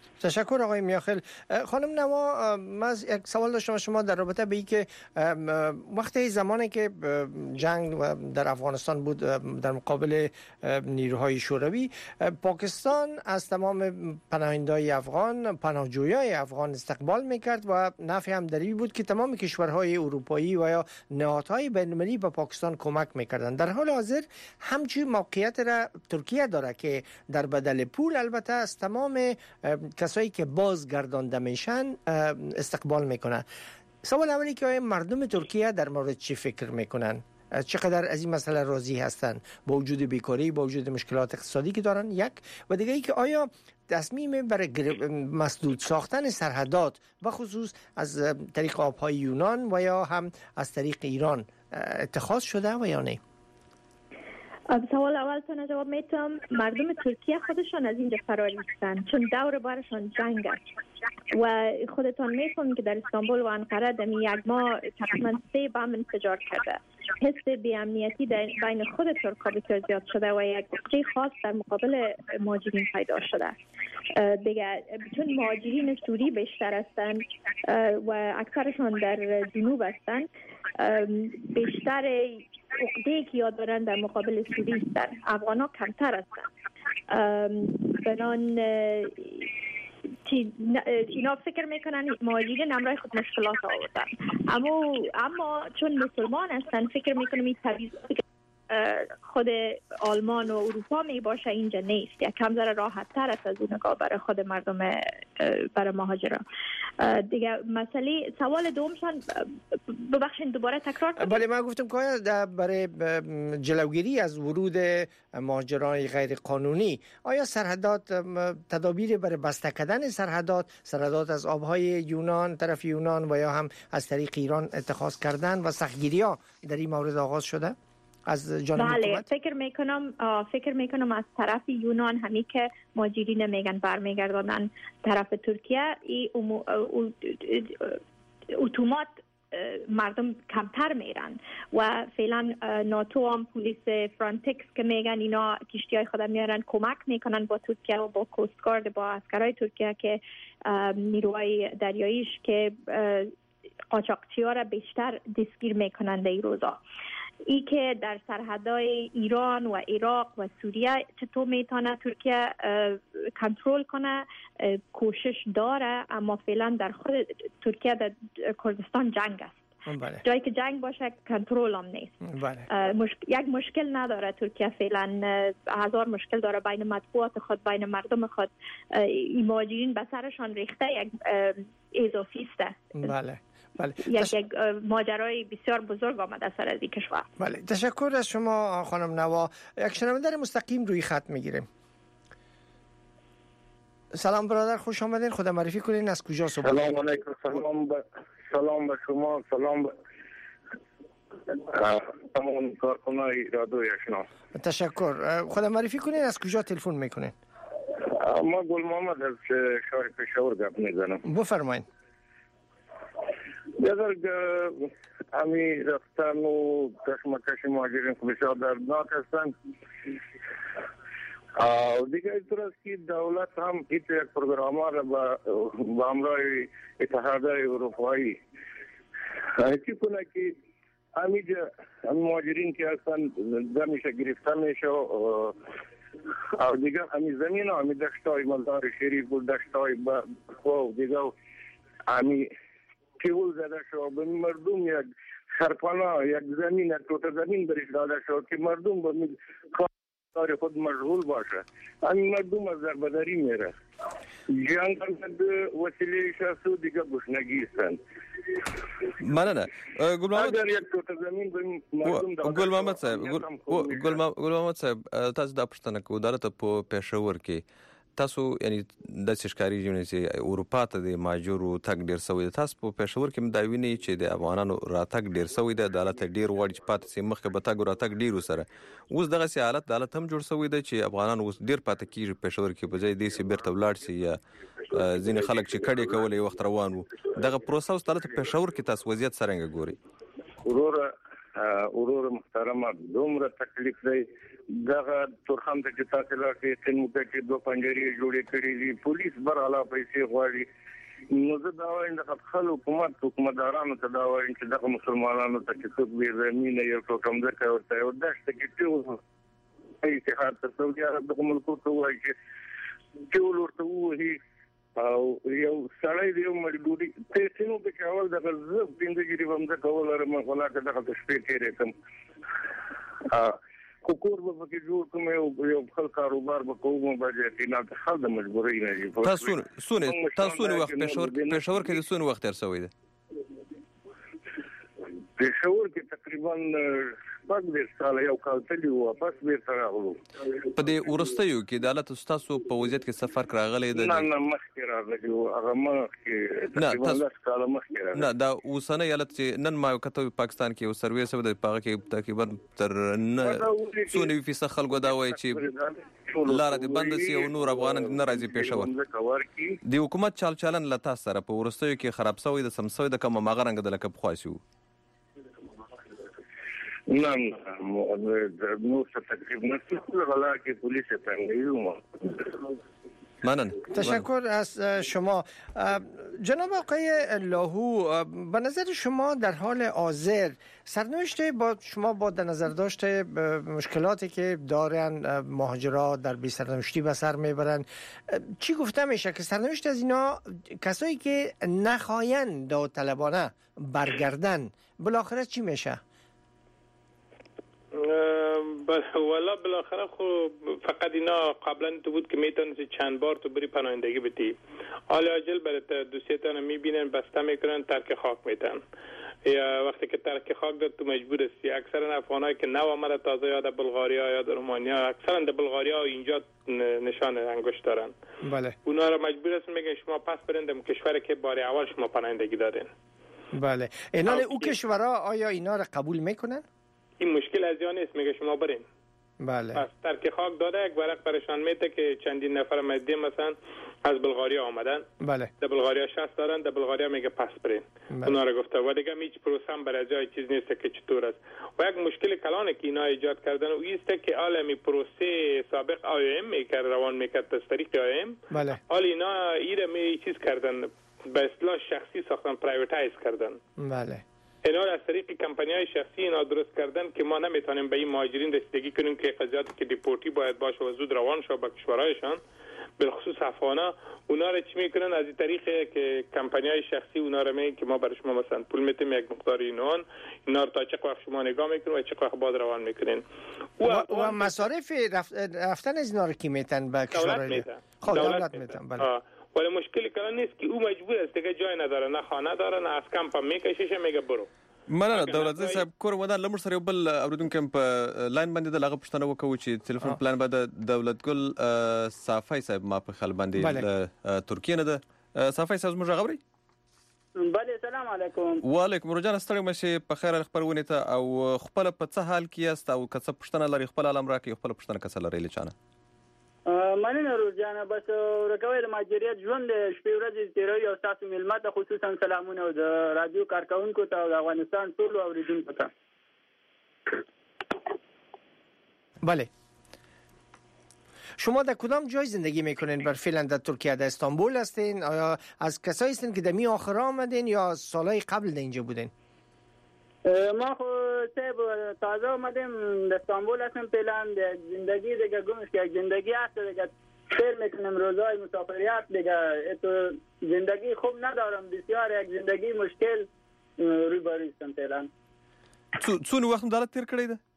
تشکر آقای میاخیل. خانم نوا، من یک سوال داشتم شما در رابطه به اینکه وقتی زمانی که جنگ در افغانستان بود در مقابل نیروهای شوروی، پاکستان از تمام پناهندگان افغان، پناهجویای افغان استقبال میکرد و نفی هم در این بود که تمام کشورهای اروپایی و یا نهادهای بین‌المللی به پاکستان کمک میکردند. در حال حاضر همچین موقعیت را ترکیه داره که در بدل پول البته از تمام کسایی که بازگردانده میشن استقبال میکنن. سوال اولی که آیا مردم ترکیه در مورد چی فکر میکنن؟ چقدر از این مسئله راضی هستن با وجود بیکاری، با وجود مشکلات اقتصادی که دارن؟ یک و دیگه ای که آیا تصمیم برای مسدود ساختن سرحدات و خصوص از طریق آبهای یونان و یا هم از طریق ایران اتخاذ شده و یا نه؟ سوال اول تون جواب میتونم. مردم ترکیه خودشان از اینجا فرار نیستن، چون دور برشان جنگ است و خودتان میفهمید که در استانبول و انقره در یک ماه تقریبا سه بم انفجار کرده. حس بی‌امنیتی بین خود ترک‌ها بسیار زیاد شده و یک گفته خاص در مقابل مهاجرین پیدا شده. دیگه چون مهاجرین سوری بیشتر هستند و اکثرشان در جنوب هستند، بیشتر عقده‌ای که یاد دارن در مقابل سوری هستند. افغان‌ها کمتر هستند. بنان اینا فکر میکنن مهاجرین همراه خود مشکلات آوردن، اما اما چون مسلمان هستن فکر میکنم این طبیعی خود آلمان و اروپا می باشه اینجا نیست، یک کم ذره راحت تر است از اون نگاه برای خود مردم برای مهاجران. دیگه مسئله سوال دومشان ببخشید دوباره تکرار کنید. بله، من گفتم که برای جلوگیری از ورود مهاجران غیر قانونی آیا سرحدات تدابیر برای بسته کردن سرحدات سرحدات از آبهای یونان طرف یونان و یا هم از طریق ایران اتخاذ کردن و سختگیری‌ها در این مورد آغاز شده از جانب بله حکومت؟ فکر میکنم فکر میکنم از طرف یونان همی که مهاجرین میگن برمیگردانن طرف ترکیه، ای اتومات مردم کمتر میرن و فعلا ناتو هم پلیس فرانتکس که میگن اینا کشتی های خودم میارن کمک میکنن با ترکیه و با کوستگارد با عسکرای ترکیه که نیروهای دریاییش که قاچاقچی ها را بیشتر دستگیر میکنن در این روزا. ای که در سرحدهای ایران و عراق و سوریه چطور میتونه ترکیه کنترل کنه کوشش داره، اما فعلا در خود ترکیه در کردستان جنگ است. بله. جایی که جنگ باشه کنترل هم نیست. بله. مشک... یک مشکل نداره ترکیه فعلا، هزار مشکل داره بین مطبوعات خود، بین مردم خود. این مهاجرین به سرشان ریخته یک اضافی است. بله. بله. یک تش... یک ماجرای بسیار بزرگ آمده سر از این کشور. بله، تشکر از شما خانم نوا. یک شنونده مستقیم روی خط میگیریم. سلام برادر، خوش آمدین. خدا معرفی کنین از کجا صحبت؟ سلام علیکم. سلام به سلام به شما، سلام به تمام کارکنای رادیو یشنا. تشکر. خدا معرفی کنین از کجا تلفن میکنین؟ ما گل محمد از شهر پشاور گپ میزنم. بفرمایید. بزرگ امی رفتن و کشمکش مهاجرین بسیار دردناک هستند. دیگه اینطور است که دولت هم یک پروگرام را با همراه اتحادیه اروپایی چی کنه که همیجا مهاجرین که هستند زمیشه گرفته میشه و دیگه همی زمین همی دشتای مزار شریف و دشتای با دیگه همی پیول زده شد به مردم یک سرپناه یک زمین یک توت زمین برش داده شد که مردم به کار خود مشغول باشه. همین مردم از دربدری میره. جنگ هم وسیله شخصو دیگه گشنگی هستند. منه نه گل محمد اگر یک توت زمین به مردم داده گل محمد صاحب گل محمد صاحب تاسو دا پښتنه کو دلته په پېښور کې تاسو یعنی د سشکاري یونیسي اروپا ته د ماجورو تک ډیر سوی تاسو په پېښور کې مداویني چې د افغانانو راتګ ډیر سوی د عدالت ډیر وړ چې پاتې سي مخکې به تاګ راتګ ډیر سره اوس دغه سي حالت د عدالت هم جوړ سوی دی چې افغانانو اوس ډیر پاتې کیږي پېښور کې په ځای د سي بیرته ولاړ سي یا ځینې خلک چې کډې کولې وخت روان وو دغه پروسه اوس د پېښور کې تاسو وضعیت څنګه ګوري؟ ورور ورور محترمه دومره تکلیف دی دغه تورخم ته چې تاسو راځي څنګه چې دوه پنجرې جوړې کړې دي پولیس بر علا پیسې غواړي نو زه دا وایم د خپل حکومت حکومتدارانو ته دا وایم چې دغه مسلمانانو ته چې څوک به زمينه یو څوک هم ځکه ورته یو دشت کې ټول اتحاد ته سعودي عرب د ملکو ته وایي چې ټول ورته وایي او یو سړی دی مجبوري ته څنګه به کول د غزب زندګي هم د کول لرم ولا که دغه شپې تیرې کوم ا کوکور به کې جوړ کوم یو خپل کاروبار به کوم باندې چې نه خل د مجبوري نه دي تاسو سونه تاسو وخت پېښور پېښور کې د سونه وخت تر سوې ده پېښور کې تقریبا پاک دې سال یو کال تللی و واپس بیرته راغلو په دې ورستیو کې د حالت تاسو په وضعیت کې سفر راغلی دی نه نه مخکې راغلی و هغه مخکې تقریبا لس کاله مخکې راغلی نه دا اوسنۍ حالت چې نن ما کته پاکستان کې یو سروې سو د پاغه کې تقریبا تر نه څو نوي فیصد خلکو دا وایي چې لاره دې بند سي او نور افغانان نه راځي پېښور د حکومت چال چلن لتا سره په ورستیو کې خراب شوی د سمسوي د کوم ماغرنګ د لکه بخواسیو نه نه نو څه تقریبا نسل غلا کې پولیس څنګه ممنون. تشکر از شما. جناب آقای لاهو، به نظر شما در حال حاضر سرنوشت با شما با در نظر داشته مشکلاتی که دارن مهاجرات در بی سرنوشتی به سر میبرن، چی گفته میشه که سرنوشت از اینا کسایی که نخواهند داوطلبانه برگردن بالاخره چی میشه؟ والا بالاخره خو فقط اینا قبلا تو بود که میتونن چند بار تو بری پناهندگی بدی، حالا عاجل برات دوسیتان میبینن بسته میکنن ترک خاک میتن، یا وقتی که ترک خاک داد تو مجبور هستی. اکثرا افغانایی که نو آمده تازه یا در بلغاریا یا در رومانیا، اکثرا در بلغاریا اینجا نشان انگشت دارن. بله. اونا رو مجبور هستن میگن شما پس برین در کشور که بار اول شما پناهندگی دادین. بله. اینا او کشورها آیا اینا رو قبول میکنن؟ این مشکل از یا نیست، میگه شما برین. بله. پس ترک خاک داده یک ورق برشان میده که چندین نفر مدی مثلا از بلغاریا آمدن. بله. در بلغاریا شصت دارن، در بلغاریا میگه پس برین. بله. اونا رو گفته و دیگه هیچ پروسه هم برای جای چیز نیست که چطور است. و یک مشکل کلانه که اینا ایجاد کردن و ایست که عالمی پروسه سابق آی ام میکرد روان میکرد از طریق آی ام. بله. حالا اینا ایره می چیز کردن به اصطلاح شخصی ساختن، پرایوتایز کردن. بله. اینا از طریق کمپانی‌های شخصی اینا درست کردن که ما نمیتونیم به این مهاجرین رسیدگی کنیم که قضیاتی که دیپورتی باید باشه و زود روان شه به کشورهایشان، به خصوص افغانا. اونا رو چی میکنن؟ از این طریق که کمپانی‌های شخصی اونا رو میگن که ما برای شما مثلا پول میتیم یک مقدار اینون، اینا رو تا چه وقت شما نگاه میکنین و چه وقت بعد روان میکنین. و, و مصارف رفتن از اینا رو کی میتن به کشورهای؟ خب دولت میتن. بله. ولی مشکلی کلان نیست که او مجبور است دیگه جای نداره، نه خانه داره، نه از کمپ میکشه میگه برو. مننه دولت صاحب کور ودان لمر سره بل اوریدونکو په لاین باندې د لغه پښتنه وکوي چې ټلیفون پلان باندې دولت ګل صافی صاحب ما په خل باندې ترکیه نه ده. صافی صاحب موږ غوړي. بله سلام علیکم. وعلیکم رجان ستړي مشه په خیر خبرونه ته او خپل په څه حال کې است او کڅ پښتنه لري خپل علم راکې خپل پښتنه کڅ لري لچانه. مننه روزانه بس ورکوي د ماجریت ژوند شپې ورځې تیروي او تاسو ملمت خصوصا سلامونه او د رادیو کارکونکو ته او د افغانستان ټول اوریدونکو ته. بله. شما در کدام جای زندگی میکنین؟ بر فعلا در ترکیه در استانبول هستین؟ آیا از کسایی هستین که دمی آخر آمدین یا سالهای قبل در اینجا بودین؟ ما خو صاحب تازه آمدیم در استانبول هستم. فعلا زندگی دیگه گمش که زندگی هست دیگه سیر میکنم روزهای مسافریت دیگه تو زندگی خوب ندارم، بسیار یک زندگی مشکل روی باری هستم فعلا. څونه وخت مدالت تیر کړی ده؟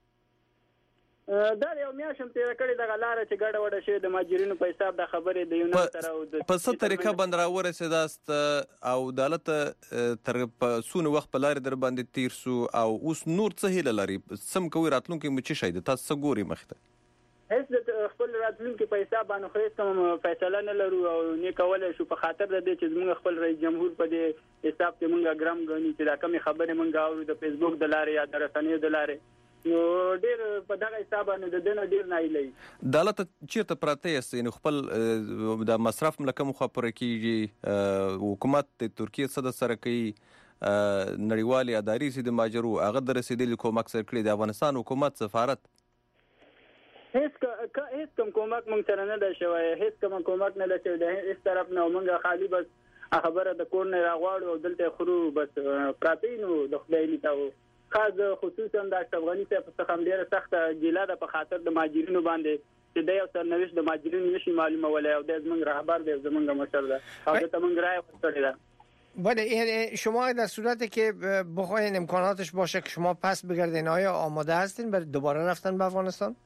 دا یو میاشم تیر کړی د غلاره چې ګډه وډه شي د ماجرینو په حساب د خبرې د یو نه تر او د په څه طریقه باندې راورسېداست او دالت تر په سونه وخت په لار در باندې تیر سو او اوس نور څه هیله لري؟ سم کوي راتلونکي مو چی شي د تاسو ګوري مخته؟ هیڅ د خپل راتلونکي په حساب باندې خو هیڅ کوم فیصله نه لرو او نه کولای شو په خاطر د دې چې موږ خپل رئیس جمهور په دې حساب کې موږ ګرام غني چې دا کومه خبره موږ اورو د فیسبوک د لارې یا د رسنیو د لارې نو ډیر په دغه حساب باندې د دنیا ډیر نه ایلې. دولت چیرته پراته است ان خپل د مصرف ملکه مخابره کیږي حکومت د ترکیه صد سره کوي نړیوالې ادارې چې د ماجرو هغه د رسیدلي کومک سره کړی د افغانستان حکومت سفارت هیڅ هیڅ کوم کومک مونږ سره نه ده شوی هیڅ کوم کومک نه ده شوی د هیڅ طرف نه مونږ خالی بس خبره د کور نه راغواړو او دلته خورو بس پراته نو د خدای لیتاو خاص خصوصا د افغاني څخه څخه ډیره سخته ګیله ده په خاطر د ماجرینو باندې چې د یو سرنوشت د ماجرینو نشي معلومه ولای او د زمونږ رهبر د زمونږ مشر ده او د تمنګ رای ورسره ده. بله یعنی شما در صورتی که بخواین امکاناتش باشه که شما پس بگردین آیا آماده هستین برای دوباره رفتن به افغانستان؟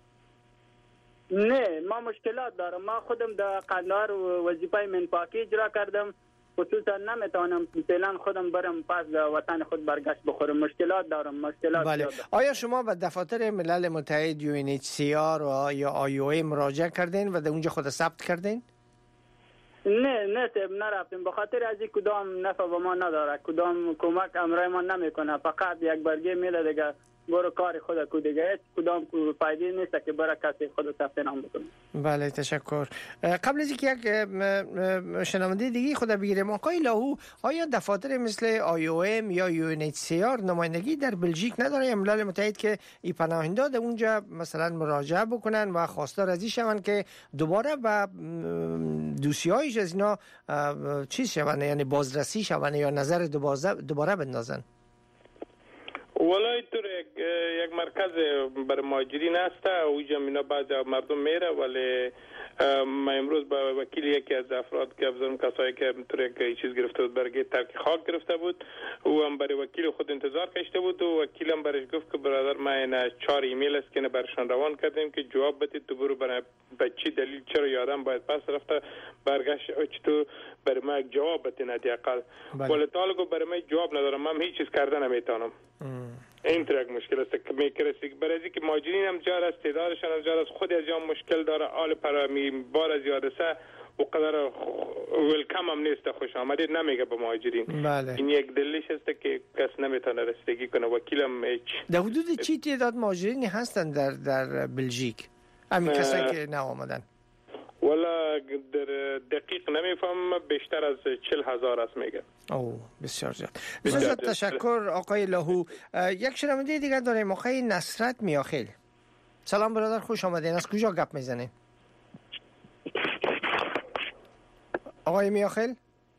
نه ما مشکلات دارم. ما خودم در قندهار وظیفه منپاکی اجرا کردم خصوصا نمیتونم فعلا خودم برم پس در وطن خود برگشت بخورم. مشکلات دارم مشکلات بله. آیا شما به دفاتر ملل متحد یو ان اچ سی آر یا آی او ای مراجعه کردین و در اونجا خود ثبت کردین؟ نه نه تب نرفتیم به خاطر از این کدام نفع به ما نداره کدام کمک امرای ما نمیکنه فقط یک برگه میده دیگه برو کار خود کو دیگه هیچ کدام فایده نیست که برای کسی خود ثبت نام بکنه. بله تشکر. قبل از اینکه یک شنونده دیگه خود بگیریم آقای لاهو آیا دفاتر مثل آی او ام یا یو ان اچ سی آر نمایندگی در بلژیک نداره یا ملل متحد که این پناهنده در اونجا مثلا مراجعه بکنن و خواستار از این شون که دوباره به دوسیه‌هایش از اینا چیز شون یعنی بازرسی شون یا نظر دوباره بندازن؟ ولای تو یک مرکز برای مهاجرین هست او جمعینا بعضی مردم میره ولی ما امروز با وکیل یکی از افراد که افزارم کسایی که طور یک چیز گرفته بود برگه ترک خاک گرفته بود او هم برای وکیل خود انتظار کشته بود و وکیل هم برش گفت که برادر ما این چهار ایمیل است که برشان روان کردیم که جواب بدید تو برو برای بچی دلیل چرا یادم باید پس رفته برگشت تو برای ما یک جواب بدین حداقل ولی طالقو برای ما جواب ندارم من هیچ چیز کرده نمیتونم. این ترک مشکل است که میکرسی برای اینکه مهاجرین هم جار است تعدادشان هم جار است خود از جام مشکل داره آل پرامی بار از یادسه و قدر ویلکم هم نیست خوش آمدید نمیگه به مهاجرین. بله. این یک دلیلش است که کس نمیتونه رسیدگی کنه وکیلم هیچ. در حدود چی تعداد مهاجرین هستن در در بلژیک؟ همین کسایی که نآمدن. والا در دقیق نمیفهم بیشتر از چهل هزار است میگه. او بسیار زیاد. بسیار تشکر آقای لاهو. یک شنونده دیگر داریم آقای نصرت میاخیل. سلام برادر خوش آمدین. از کجا گپ میزنین؟ آقای میاخیل؟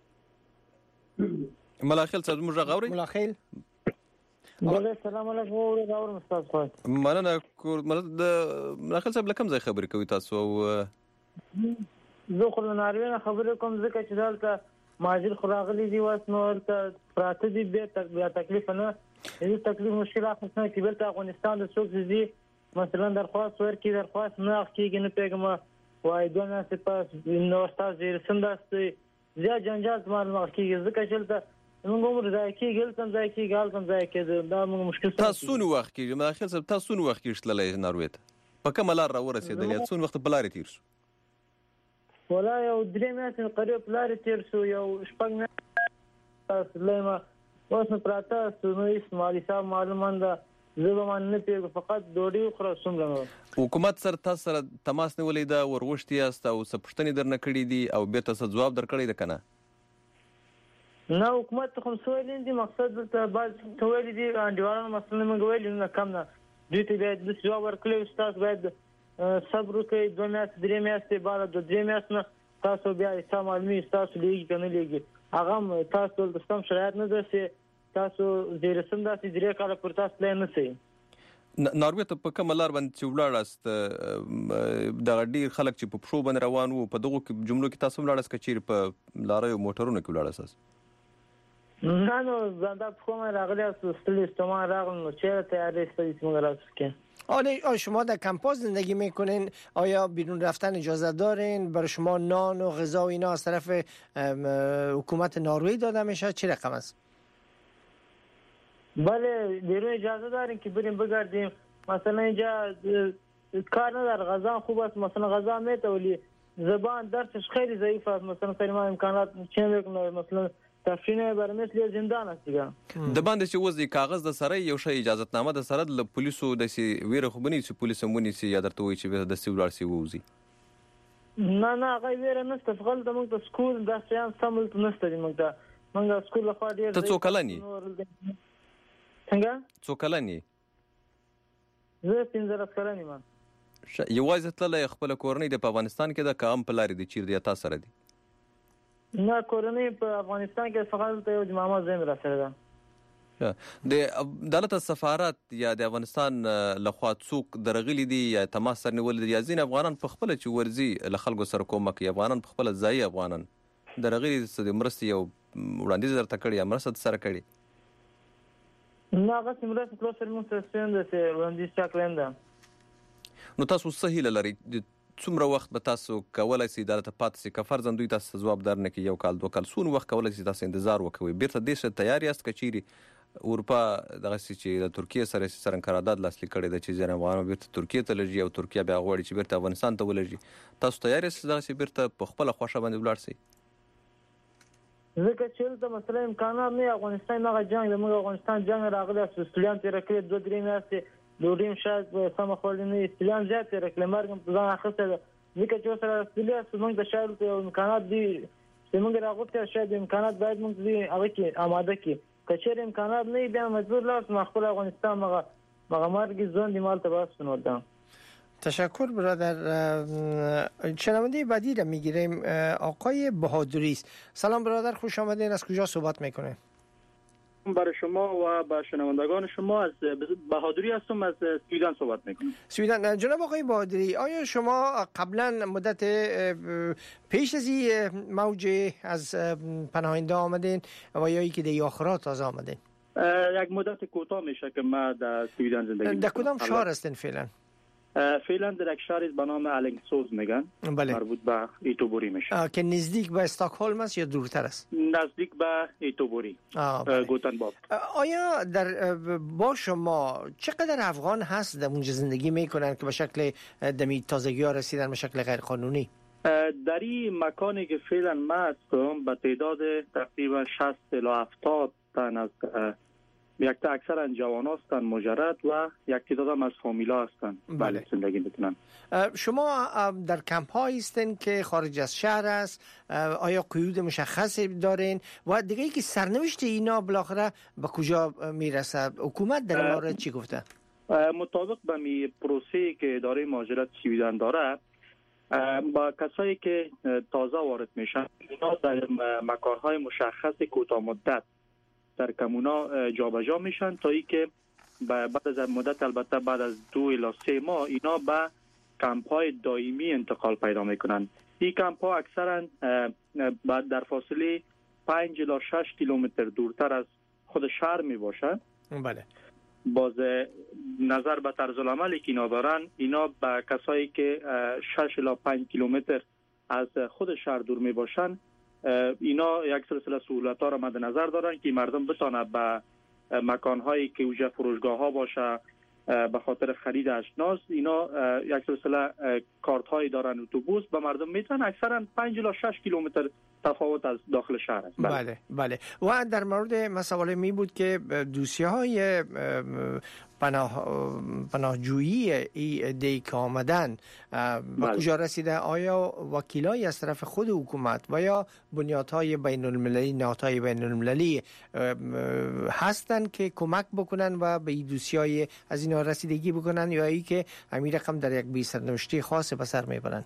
ملاخیل صاحب موږ غوړی ملاخیل بله سلام علیکم غوړم استاد خو مننه کور ملاخیل صاحب لکم ځای خبرې کوي تاسو زه خو ناروی نه خبرې کوم ځکه چې دلته ماجر خراغلی دی واس نو ته پراته دی به تکلیف نه هیڅ تکلیف مشکل اخستنه کې بل افغانستان د څوک دي مثلا درخواست ورکړي درخواست نه اخیږي نه پیغام وای دونه سپاس نو استاد زیر سنداستي زیات جنجال معلومه کیږي ځکه چې دلته موږ عمر ځای کې ګلتم ځای کې ګالتم ځای کې دا موږ مشکل تاسو نو وخت کې مداخل صاحب تاسو نو وخت کې تللی ناروی ته په کومه لار را ورسېدل څون وخت بلارې تیر شو ولا یو درې میاشتې قریب لارې تیر شو یو شپږ میاشتې لېما اوس پراته نو اسماعیل صاحب معلومه ده زه به نه پیږم فقط ډوډۍ خورم څومره حکومت سره تاسو سره تماس نیولې ده ورغوښتي یاست او څه پوښتنې درنه کړې دي او بیرته څه ځواب درکړی ده که نه نه حکومت خو څه ویلي دي مقصد دلته بعض څه ویلي دي انډیوالانو مثلا موږ ویلي نه کم نه دوی ته باید داسې ځواب ورکړی تاسو باید صبر وکړئ دوه میاشتې درې میاشتې بعد د درې میاشتې نه تاسو بیا حساب معلومي ستاسو لیږي که نه لیږي هغه هم تاسو دلته سم شرایط نه ده چې تاسو زیر سم داسې درې کاله پر تاسو تللی نه شئ ناروی ته په کومه لار باندې چې ولاړاست دغه ډېر خلک چې په پښو باندې روان وو په دغو جملو کې تاسو ولاړاست که چیرې په لاریو موټرونو کې ولاړاست نه نو دا پښو باندې راغلی یاست ستړي ستومان راغلم نو چېرته تیاری استادی چې موږ راست آیا شما در کمپاس زندگی میکنین؟ آیا بیرون رفتن اجازه دارین؟ برای شما نان و غذا و اینا از طرف حکومت نروژ داده میشه؟ چه رقم است؟ بله بیرون اجازه داریم که بریم بگردیم مثلا اینجا کار نداره غذا خوب است مثلا غذا میتولی زبان درسش خیلی ضعیف است مثلا خیلی ما امکانات چه میکنه مثلا تفشینه بر مثل زندان است دیگه د باندې چې وځي کاغذ د سره یو شی اجازهتنامه د سره د پولیسو د سی ویره خو بنی چې پولیس مونږ سي یا درته وي چې د سی ولر سي ووزي نه نه هغه ویره نشته فقط د موږ د سکول د سیان سمول نشته موږ ته من د سکول لخوا ډیر ته څو کلن یې؟ څنګه څو کلن یې؟ زه پنځلس کلن یم. یوازې تللی خپله کورنۍ د په افغانستان کې ده که هم په لارې دي چیرې تا سره دي؟ نه کورنۍ په افغانستان کې فقط دلته یو ماما زوی مې راسره ده. د دلته سفارت یا د افغانستان لخوا څوک درغلي دي یا تماس سره نیولي دي یا ځینې افغانان په خپله چې ورځي له خلکو سره کومک کوي افغانان په خپله ځایي افغانان درغلي څه د مرستې یو وړاندیز درته کړی یا مرسته سره کړې؟ نه هغسې مرسته تر اوسه لمونځ سره شوې نه ده چې وړاندیز چا کړی نه ده. نو تاسو څه هیله لرئ څومره وخت به تاسو کولی شئ دلته پاتې شئ که فرضاً دوی تاسو ته ځواب در نه کړي یو کال دوه کال څومره وخت کولی شئ تاسو انتظار وکوئ بیرته دې څه تیار یاست که چیرې اروپا دغسې چې د ترکیې سره سره قرارداد لاسلیک کړی ده چې ځینې افغانان بیرته ترکیې ته لږي او ترکیه بیا غواړي چې بیرته افغانستان ته ولږي تاسو تیار یاست دغسې بیرته په خپله خوښه باندې ولاړ شئ؟ ځکه چې دلته مثلا امکانات نه افغانستان هغه جنګ د موږ افغانستان جنګ راغلی استولیان تېره کړې دوه درې میاشتې ډوډۍ هم شاید سمه خوړلې نه استولیان زیات تېره کړې مرګ هم په ځان اخیستی ده ځکه چې ورسره استولیا سو موږ ته شاید یو امکانات دي چې موږ راغوښتي شاید امکانات باید موږ دې هغه کې آماده کړي که چېرې امکانات نه وي بیا مجبور لاړ شو خپل افغانستان هغه هغه مرګ ژوند یې مالته باز شو نور ده. تشکر برادر. شنونده بعدی را میگیریم آقای بهادری است. سلام برادر خوش آمدین. از کجا صحبت میکنه؟ برای شما و با شنوندگان شما از بهادری هستم از سویدن صحبت میکنم. سویدن. جناب آقای بهادری آیا شما قبلا مدت پیش از این موج از پناهنده آمدین و یا ای که دی آخرات تازه آمدین؟ یک مدت کوتاه میشه که ما در سویدن زندگی میکنم. در کدام شهر هستین فعلا؟ فعلا در یک شهر به نام الینگسوز میگن. بله. مربوط به ایتوبوری میشه. که نزدیک به استکهلم است یا دورتر است؟ نزدیک به ایتوبوری. بله. گوتنباب. آیا در با شما چقدر افغان هست در اونجا زندگی میکنن که به شکل دمی تازگی ها رسیدن به شکل غیر قانونی؟ در این مکانی که فعلا ما هستم به تعداد تقریبا شصت الی هفتاد تن از یک تا اکثر جوان هستند مجرد و یک تعداد هم از فامیلا هستند. بله. زندگی میکنن. شما در کمپ ها هستین که خارج از شهر است؟ آیا قیود مشخصی دارین و دیگه ای که سرنوشت اینا بالاخره به کجا میرسه؟ حکومت در این مورد چی گفته؟ مطابق به می پروسه‌ای که اداره مهاجرت سویدن داره با کسایی که تازه وارد میشن اینا در مکان‌های مشخص کوتاه مدت در کمونا جابجا میشن تا ای که بعد از مدت البته بعد از دو الی سه ماه اینا به کمپ‌های دائمی انتقال پیدا میکنن. این کمپ‌ها اکثرا در فاصله پنج الی شش کیلومتر دورتر از خود شهر می باشن. بله. باز نظر به طرز العملی که اینا دارن اینا به کسایی که شش الی پنج کیلومتر از خود شهر دور می باشن اینا یک سلسله سهولت‌ها را مد نظر دارن که مردم بتونه به مکان‌هایی که اوجه فروشگاه‌ها باشه به خاطر خرید اشناس اینا یک سلسله کارت‌هایی دارن اتوبوس به مردم میتونن اکثرا پنج الی شش کیلومتر تفاوت از داخل شهر است. بله. بله بله و در مورد مسئله می بود که دوسیه‌های پناه پناهجویی ایده که آمدن به کجا رسیده؟ آیا وکیلای از طرف خود حکومت و یا بنیادهای بین المللی نهادهای بین المللی هستند که کمک بکنن و به دوسیهای از اینا رسیدگی بکنن یا ای که همین رقم در یک بی سرنوشتی خاص به سر میبرن؟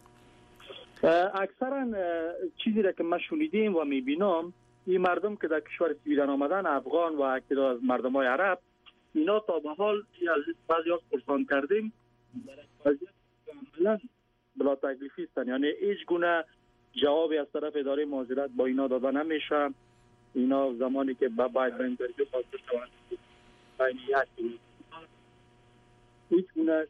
اکثرا چیزی را که ما شنیدیم و میبینم این مردم که در کشور سویدن آمدن افغان و تعداد از مردمای عرب اینا تا به حال از بعضی ها پرسان کردیم عملا بلا تکلیفی هستن، یعنی هیچ گونه جوابی از طرف اداره مهاجرت با اینا داده نمیشه. اینا زمانی که باید به اینترویو حاضر شوند بین یک هیچ گونه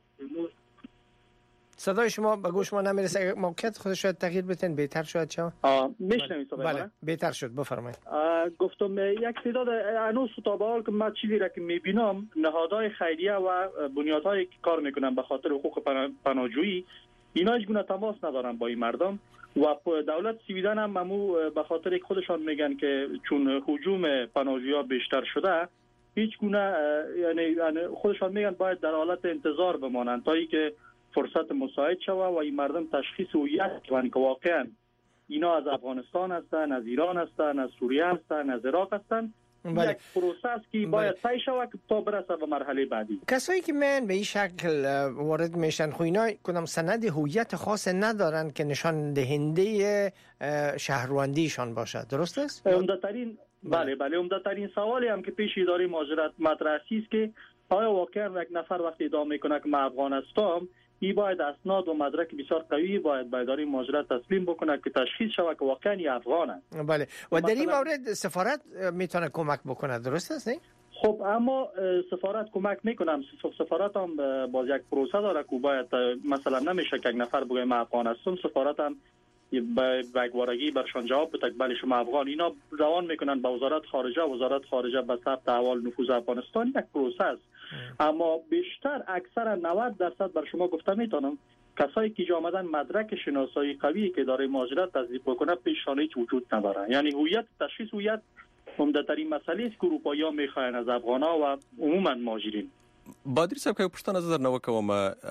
صدای شما به گوش ما نمیرسه. موقعیت خودش شاید تغییر بدین بهتر شاید چه؟ میشنوید صدای بله بهتر شد بفرمایید. گفتم یک تعداد انوس تا به حال که من چیزی را که میبینم نهادهای خیریه و بنیادهایی که کار میکنن به خاطر حقوق پناهجویی اینا هیچ گونه تماس ندارن با این مردم و دولت سویدن هم ممو به خاطر خودشان میگن که چون هجوم پناهجویان بیشتر شده هیچ گونه یعنی خودشان میگن باید در حالت انتظار بمانند تا اینکه فرصت مساعد شوه و این مردم تشخیص هویت کنن که واقعا اینا از افغانستان هستن، از ایران هستن، از سوریه هستن، از عراق هستن. بله. یک پروسه است که باید طی شود تا برسه به مرحله بعدی. کسایی که من به این شکل وارد میشن خو اینا کدام سند هویت خاص ندارن که نشان دهنده شهروندیشان باشد، درست است؟ عمده‌ترین بله بله عمده‌ترین سوالی هم که پیش اداره مهاجرت مطرح است که آیا واقعا یک نفر وقتی ادعا میکنه که من افغان هستم، این باید اسناد و مدرک بسیار قوی باید به اداره مهاجرت تسلیم بکنه که تشخیص شود که واقعا افغانه. بله. و در این مورد سفارت میتونه کمک بکنه، درست است نه؟ خب اما سفارت کمک میکنم. سفارت هم باز یک پروسه داره که باید مثلا نمیشه که یک نفر بگه من افغان هستم، سفارت هم به بگوارگی برشان جواب بده که بله شما افغان. اینا روان میکنن به وزارت خارجه، وزارت خارجه به ثبت احوال نفوذ افغانستان. یک پروسه است. اما بیشتر اکثر نود درصد بر شما گفته میتونم کسایی که جا آمدن مدرک شناسایی قوی که داره مهاجرت تصدیق بکنه پیشانه هیچ وجود نداره. یعنی هویت، تشخیص هویت عمده‌ترین مسئله است که اروپایی‌ها میخواین از افغان‌ها و عموما مهاجرین. بادری صاحب که پښتنه نظر نه وکوم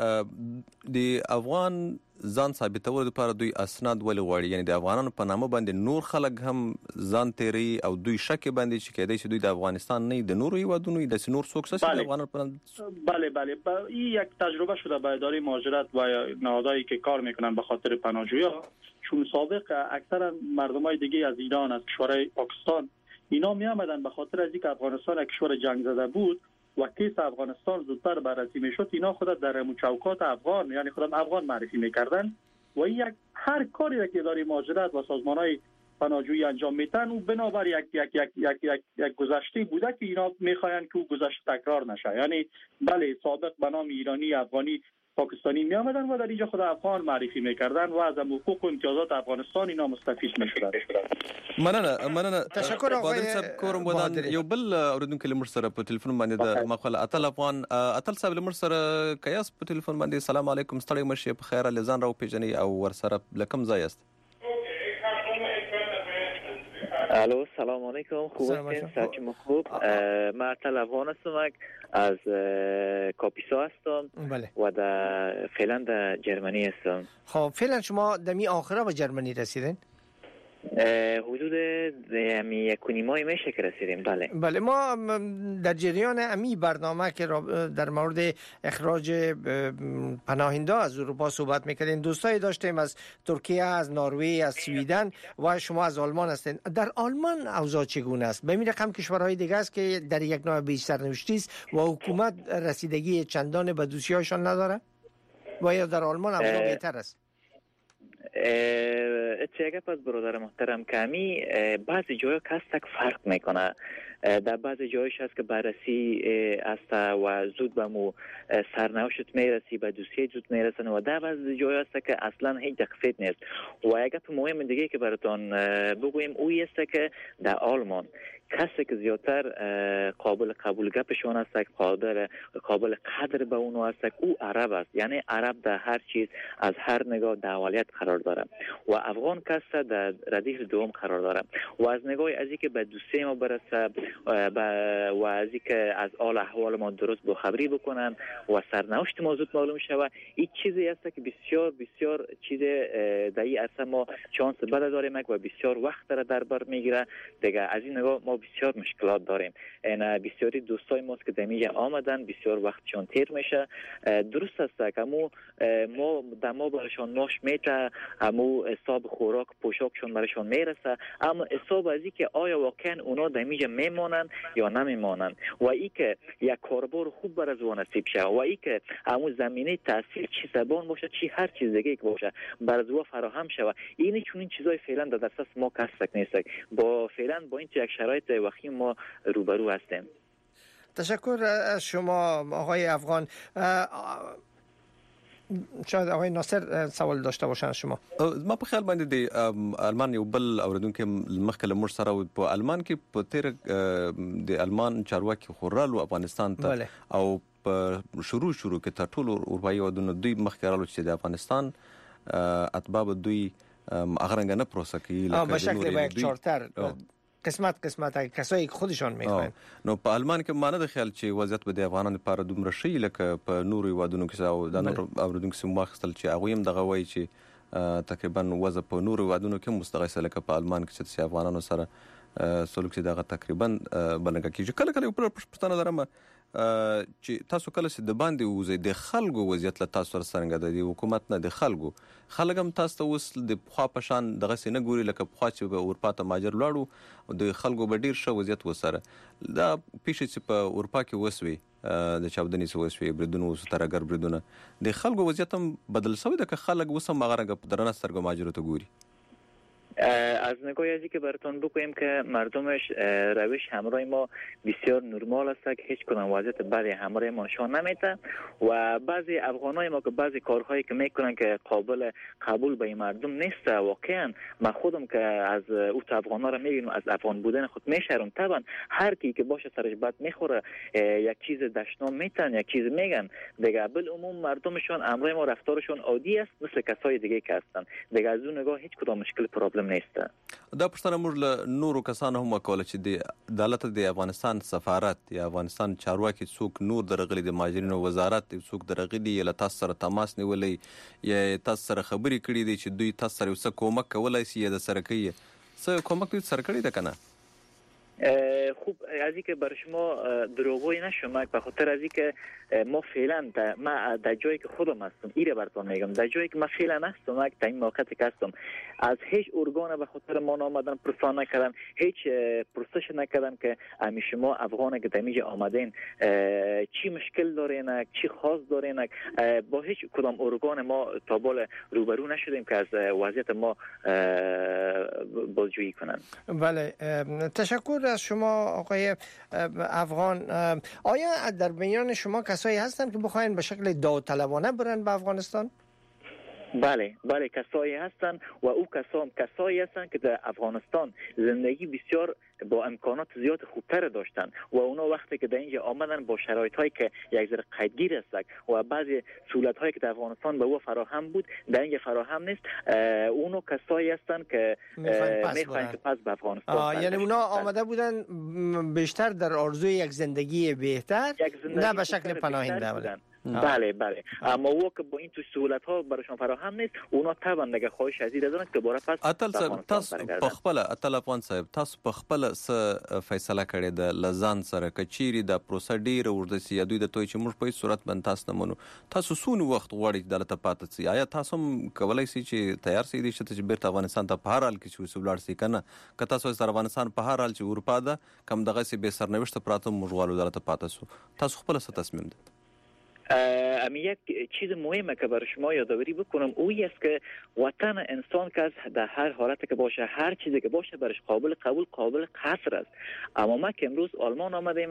د افغان ځان ثابتول لپاره دوی اسناد ولې غواړي؟ یعنی د افغانانو په نامه باندې نور خلک هم ځان تیری او دوی شک باندې چې کېدای شي دوی د افغانستان نه د نورو هیوادونو د نور څوک څه د افغانانو په بله بله این یک تجربه شده به اداره مهاجرت و نهادهایی که کار میکنن به خاطر پناهجویان. چون سابق اکثر مردمای دیگه از ایران، از کشورهای پاکستان اینا می آمدن به خاطر از اینکه افغانستان کشور جنگ زده بود و کیس افغانستان زودتر بررسی میشد، اینا خود در چوکات افغان یعنی خودم افغان معرفی میکردن و یک هر کاری که اداره مهاجرت و سازمانهای پناهجویی انجام میدن او بنابر یک یک یک یک یک, یک گذشته بوده که اینا میخواین که او گذشته تکرار نشه. یعنی بله سابق به نام ایرانی، افغانی، پاکستانی می آمدن و در اینجا خود افغان معرفی میکردن و از حقوق و امتیازات افغانستان اینا مستفید میشدن. مننه مننه تشکر آقای کوروم ودان. یو بل اوردونکو لمر سره په ټلیفون باندې د مخول اتل افغان اتل صاحب لمر سره کیاس په ټلیفون باندې سلام علیکم ستړی مشه په خیر لزان راو پیژنې او ور سره لکم ځای است. الو سلام علیکم، خوب هستین؟ سلام خوب. من اتل افغان هستم، از کاپیسا هستم. بله. و در فعلا در جرمنی هستم. خب فعلا شما دمی آخره به جرمنی رسیدین؟ حدود امی یک و نیم ماه میشه که رسیدیم. بله بله. ما در جریان امی برنامه که در مورد اخراج پناهنده از اروپا صحبت میکردیم، دوستایی داشتیم از ترکیه، از نروژ، از سویدن و شما از آلمان هستین. در آلمان اوضاع چگونه است؟ به این رقم کشورهای دیگه است که در یک نوع بیش سرنوشتی است و حکومت رسیدگی چندان به دوسیه‌هاشون نداره و یا در آلمان اوضاع بهتر است؟ اتیاگه پس برادر محترم کمی بعضی جایا کستک فرق میکنه. در بعضی جایش هست که بررسی است و زود به مو سرنوشت میرسی، به دوسیه زود میرسن و در بعضی جای هست که اصلا هیچ دقیقیت نیست. و اگه تو مهم دیگه که براتون بگویم اوی است که در آلمان کسی که زیادتر قابل قبول گپشون است، قابل قابل قدر به اونو است، او عرب است. یعنی عرب در هر چیز از هر نگاه در اولیت قرار داره و افغان کسی در ردیف دوم قرار داره و از نگاه از اینکه به دوسیه ما برسه و از اینکه از آل احوال ما درست با خبری بکنن و سرنوشت ما زود معلوم شوه، این چیزی است که بسیار بسیار چیز در این اصلا ما چانس بده داریم و بسیار وقت را در بر میگیره دیگه. از این نگاه ما بسیار مشکلات داریم. این بسیاری دوستای ماست که دمیجه آمدن بسیار وقتشان تیر میشه. درست است که مو ما دما برشان ماش میته، همو حساب خوراک پوشاکشون برشان میرسه، اما حساب از این که آیا واقعا اونا دمیجه میمانن یا نمیمانن و ای که یک کاربار خوب بر از نصیب شه و ای که همو زمینه تاثیر چی زبان باشه چی هر چیز دیگه که باشه بر از فراهم شه. این چون این چیزای فعلا در دسترس ما کسک نیست. با فعلا با این یک شرایط وخیم ما روبرو هستیم. تشکر از شما آقای افغان. شاید آقای ناصر سوال داشته باشن از شما. ما په خیال باندې د آلمان یو بل اوریدونکو مخکې لمر سره په آلمان کې په تیر د آلمان چارواکي خورالو افغانستان ته او په شروع شروع کې تر ټولو اروپایي هیوادونو دوی مخکې رالو چې د افغانستان اتباع دوی اغرنګ نه پروسه کوي لکه به شکل به یک چارتر قسمت قسمت کسایی که خودشان میخواین. نو په آلمان کې مانه د خیال چې وضعیت به د افغانانو لپاره دومره شي لکه په نورو هیوادونو کې او د نورو اوریدونکو سیمه خپل چې هغه هم دغه وایي چې تقریبا وضع په نورو وادونو کې مستغیثه لکه په آلمان کې چې افغانانو سره سلوک چې دغه تقریبا بلنګ کیږي. کله کله پر پښتنه درمه چې تاسو کله چې د باندې وزي د خلکو وضعیت له تاسو سره څنګه د حکومت نه د خلکو خلک هم تاسو ته اوس د خوا په شان دغه سینه ګوري لکه په خوا چې به اروپا ته ماجر لاړو د خلکو به ډیر ښه وضعیت وسره دا پیښه چې په اروپا کې وسوي د چاودنې سو وسوي بریدونو سترګر بریدونه د خلکو وضعیت هم بدل شوی د خلک وسم مغرق په درنه سترګو ماجر ته ګوري. از نگاه ازی که براتون بگوییم که مردمش روش همراه ما بسیار نرمال است که هیچ کدام وضعیت بدی همراه ما نشان نمیده و بعضی افغانای ما که بعضی کارهایی که میکنن که قابل قبول به مردم نیست. واقعا من خودم که از اوت افغانا را میبینم از افغان بودن خود میشرم. طبعا هر کی که باشه سرش بد میخوره یک چیز دشنام میتن یک چیز میگن دیگه. بالعموم مردمشون همراه ما رفتارشون عادی است مثل کسای دیگه که هستن دیگه. از اون نگاه هیچ کدام مشکل پرابلم نیسته. دا پښتنه موږ له نورو کسانو هم وکوله چې د دولت د افغانستان سفارت یا افغانستان چارواکي څوک نور درغلي د مهاجرینو وزارت څوک درغلي یا تاسو سره تماس نیولې یا تاسو سره خبرې کړې دي چې دوی تاسو سره څه کومک کولای شي یا د سره کوي څه کومک دوی سره کړی ده کنه؟ خوب از اینکه برای شما دروغوی نشم به خاطر از اینکه ما فعلا ما در جایی که خودم هستم ایره براتون میگم در جایی که ما فعلا هستم تا این موقعی که هستم از هیچ ارگان به خاطر ما نامدن پرسان نکردن هیچ پرسش نکردن که امی شما افغان که دمیج آمدین چی مشکل دارین چی خاص دارین. با هیچ کدام ارگان ما تا بال روبرو نشدیم که از وضعیت ما بازجویی کنن. بله تشکر از شما آقای افغان. آیا در میان شما کسایی هستن که بخواین به شکل داوطلبانه برن به افغانستان؟ بله بله کسایی هستن و او کسام کسایی هستن که در افغانستان زندگی بسیار با امکانات زیاد خوبتر داشتن و اونا وقتی که در اینجا آمدن با شرایط هایی که یک ذره قیدگیر هستن و بعضی سهولت هایی که در افغانستان به او فراهم بود در اینجا فراهم نیست. اونا کسایی هستن که میخواین که پس به افغانستان یعنی اونا آمده بودن بیشتر در آرزوی یک زندگی بهتر نه به شکل پناهنده بودن. بله بله اما او که با این تو سهولت ها براشون فراهم نیست اونا طبعا دیگه خواهش عزیز دارن که دوباره پس اتل تاسو په خپل اتل افغان صاحب تاسو په خپل س فیصله کړې د لزان سره کچيري د پروسه ډیره ورده سي دوی د توي چې موږ په صورت باندې تاسو نه مونږ تاسو سونو وخت غوړی دلته پاتې سي آیا تاسو کولای سي چې تیار سي دي چې بیرته افغانستان ته په هر حال کې شو سولار سي کنه که تاسو سره افغانستان په هر حال چې اروپا ده کم دغه سي به سرنوشت پراته موږ غواړو دلته پاتې سو تاسو خپل څه تصمیم ده؟ امی یک چیز مهمه که برای شما یادآوری بکنم اوی است که وطن انسان که در هر حالت که باشه هر چیزی که باشه برش قابل قبول قابل قصر است. اما ما که امروز آلمان آمدیم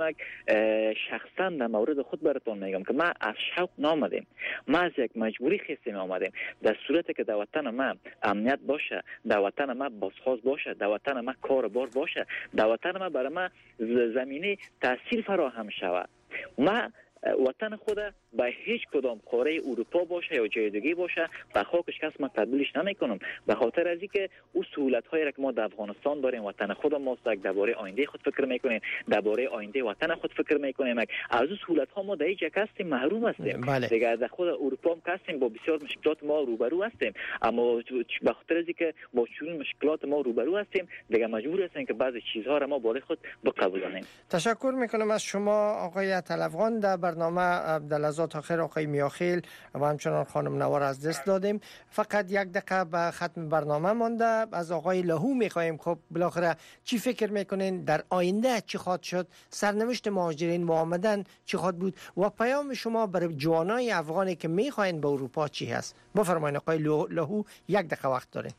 شخصا در مورد خود براتون میگم که ما از شوق نامدیم ما از یک مجبوری خستیم آمدیم. در صورتی که در وطن ما امنیت باشه در وطن ما بازخواست باشه در وطن ما کار بار باشه در وطن ما برای ما زمینه تحصیل فراهم شود ما وطن خود به هیچ کدام قاره اروپا باشه یا جای دیگه باشه به خاکش کس ما تبدیلش نمیکنم به خاطر از اینکه او سهولت هایی را که ما در افغانستان داریم وطن خود ماست درباره آینده خود فکر میکنیم درباره آینده وطن خود فکر میکنیم از او سهولت ها ما در اینجا هستیم محروم هستیم. بله. دیگه در خود اروپا هم هستیم با بسیار مشکلات ما روبرو هستیم اما به خاطر از اینکه با چنین مشکلات ما روبرو هستیم دیگه مجبور هستیم که بعضی چیزها را ما بالای خود بقبولانیم. تشکر میکنم از شما آقای اتلافغان. در برنامه در لحظات آخر آقای میاخیل و همچنان خانم نوار از دست دادیم. فقط یک دقیقه به ختم برنامه مانده. از آقای لهو میخوایم خب بالاخره چی فکر میکنین در آینده چی خواهد شد سرنوشت مهاجرین با آمدن چی خواهد بود و پیام شما برای جوانای افغانی که میخواین به اروپا چی هست؟ بفرمایید آقای لهو یک دقیقه وقت داره.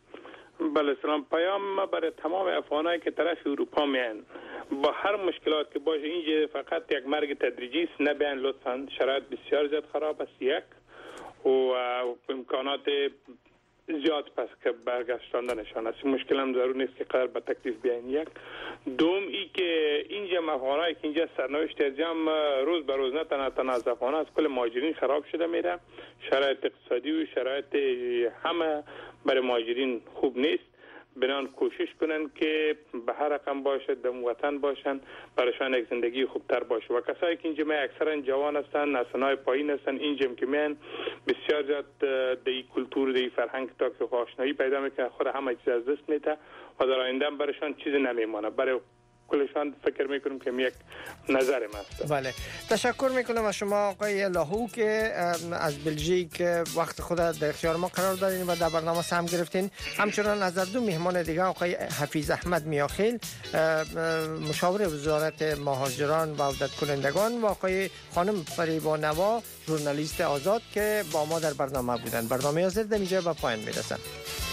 بله سلام. پیام برای تمام افغانایی که طرف اروپا میان با هر مشکلات که باشه اینجا فقط یک مرگ تدریجی است نبین لطفا شرایط بسیار زیاد خراب است یک و امکانات زیاد پس که برگشتاندنشان است مشکل هم ضرور نیست که قرار به تکلیف بیاین. یک دوم ای که اینجا افغانایی که اینجا سرنوشت ارجام روز به روز نه تنها تنها از افغان از کل مهاجرین خراب شده میره شرایط اقتصادی و شرایط همه برای مهاجرین خوب نیست. بنان کوشش کنن که به هر رقم باشد در وطن باشن، برایشان یک زندگی خوبتر باشه. و کسایی که اینجا اکثرا جوان هستن، نسل‌های پایین هستن، اینجا که میان بسیار زیاد دی کلتور دی فرهنگ تا که آشنایی پیدا میکنه، خود همه چیز از دست میده و در آینده برایشان چیزی نمیمونه. برای کلشان فکر میکنم که یک نظر است. بله، تشکر میکنم از شما آقای لاهو که از بلژیک وقت خود در اختیار ما قرار دادین و در برنامه سهم گرفتین. همچنان از دو مهمان دیگه آقای حفیظ احمد میاخیل مشاور وزارت مهاجران و عودت کنندگان و آقای خانم فریبا نوا ژورنالیست آزاد که با ما در برنامه بودن. برنامه حاضر در اینجا به پایان میرسد.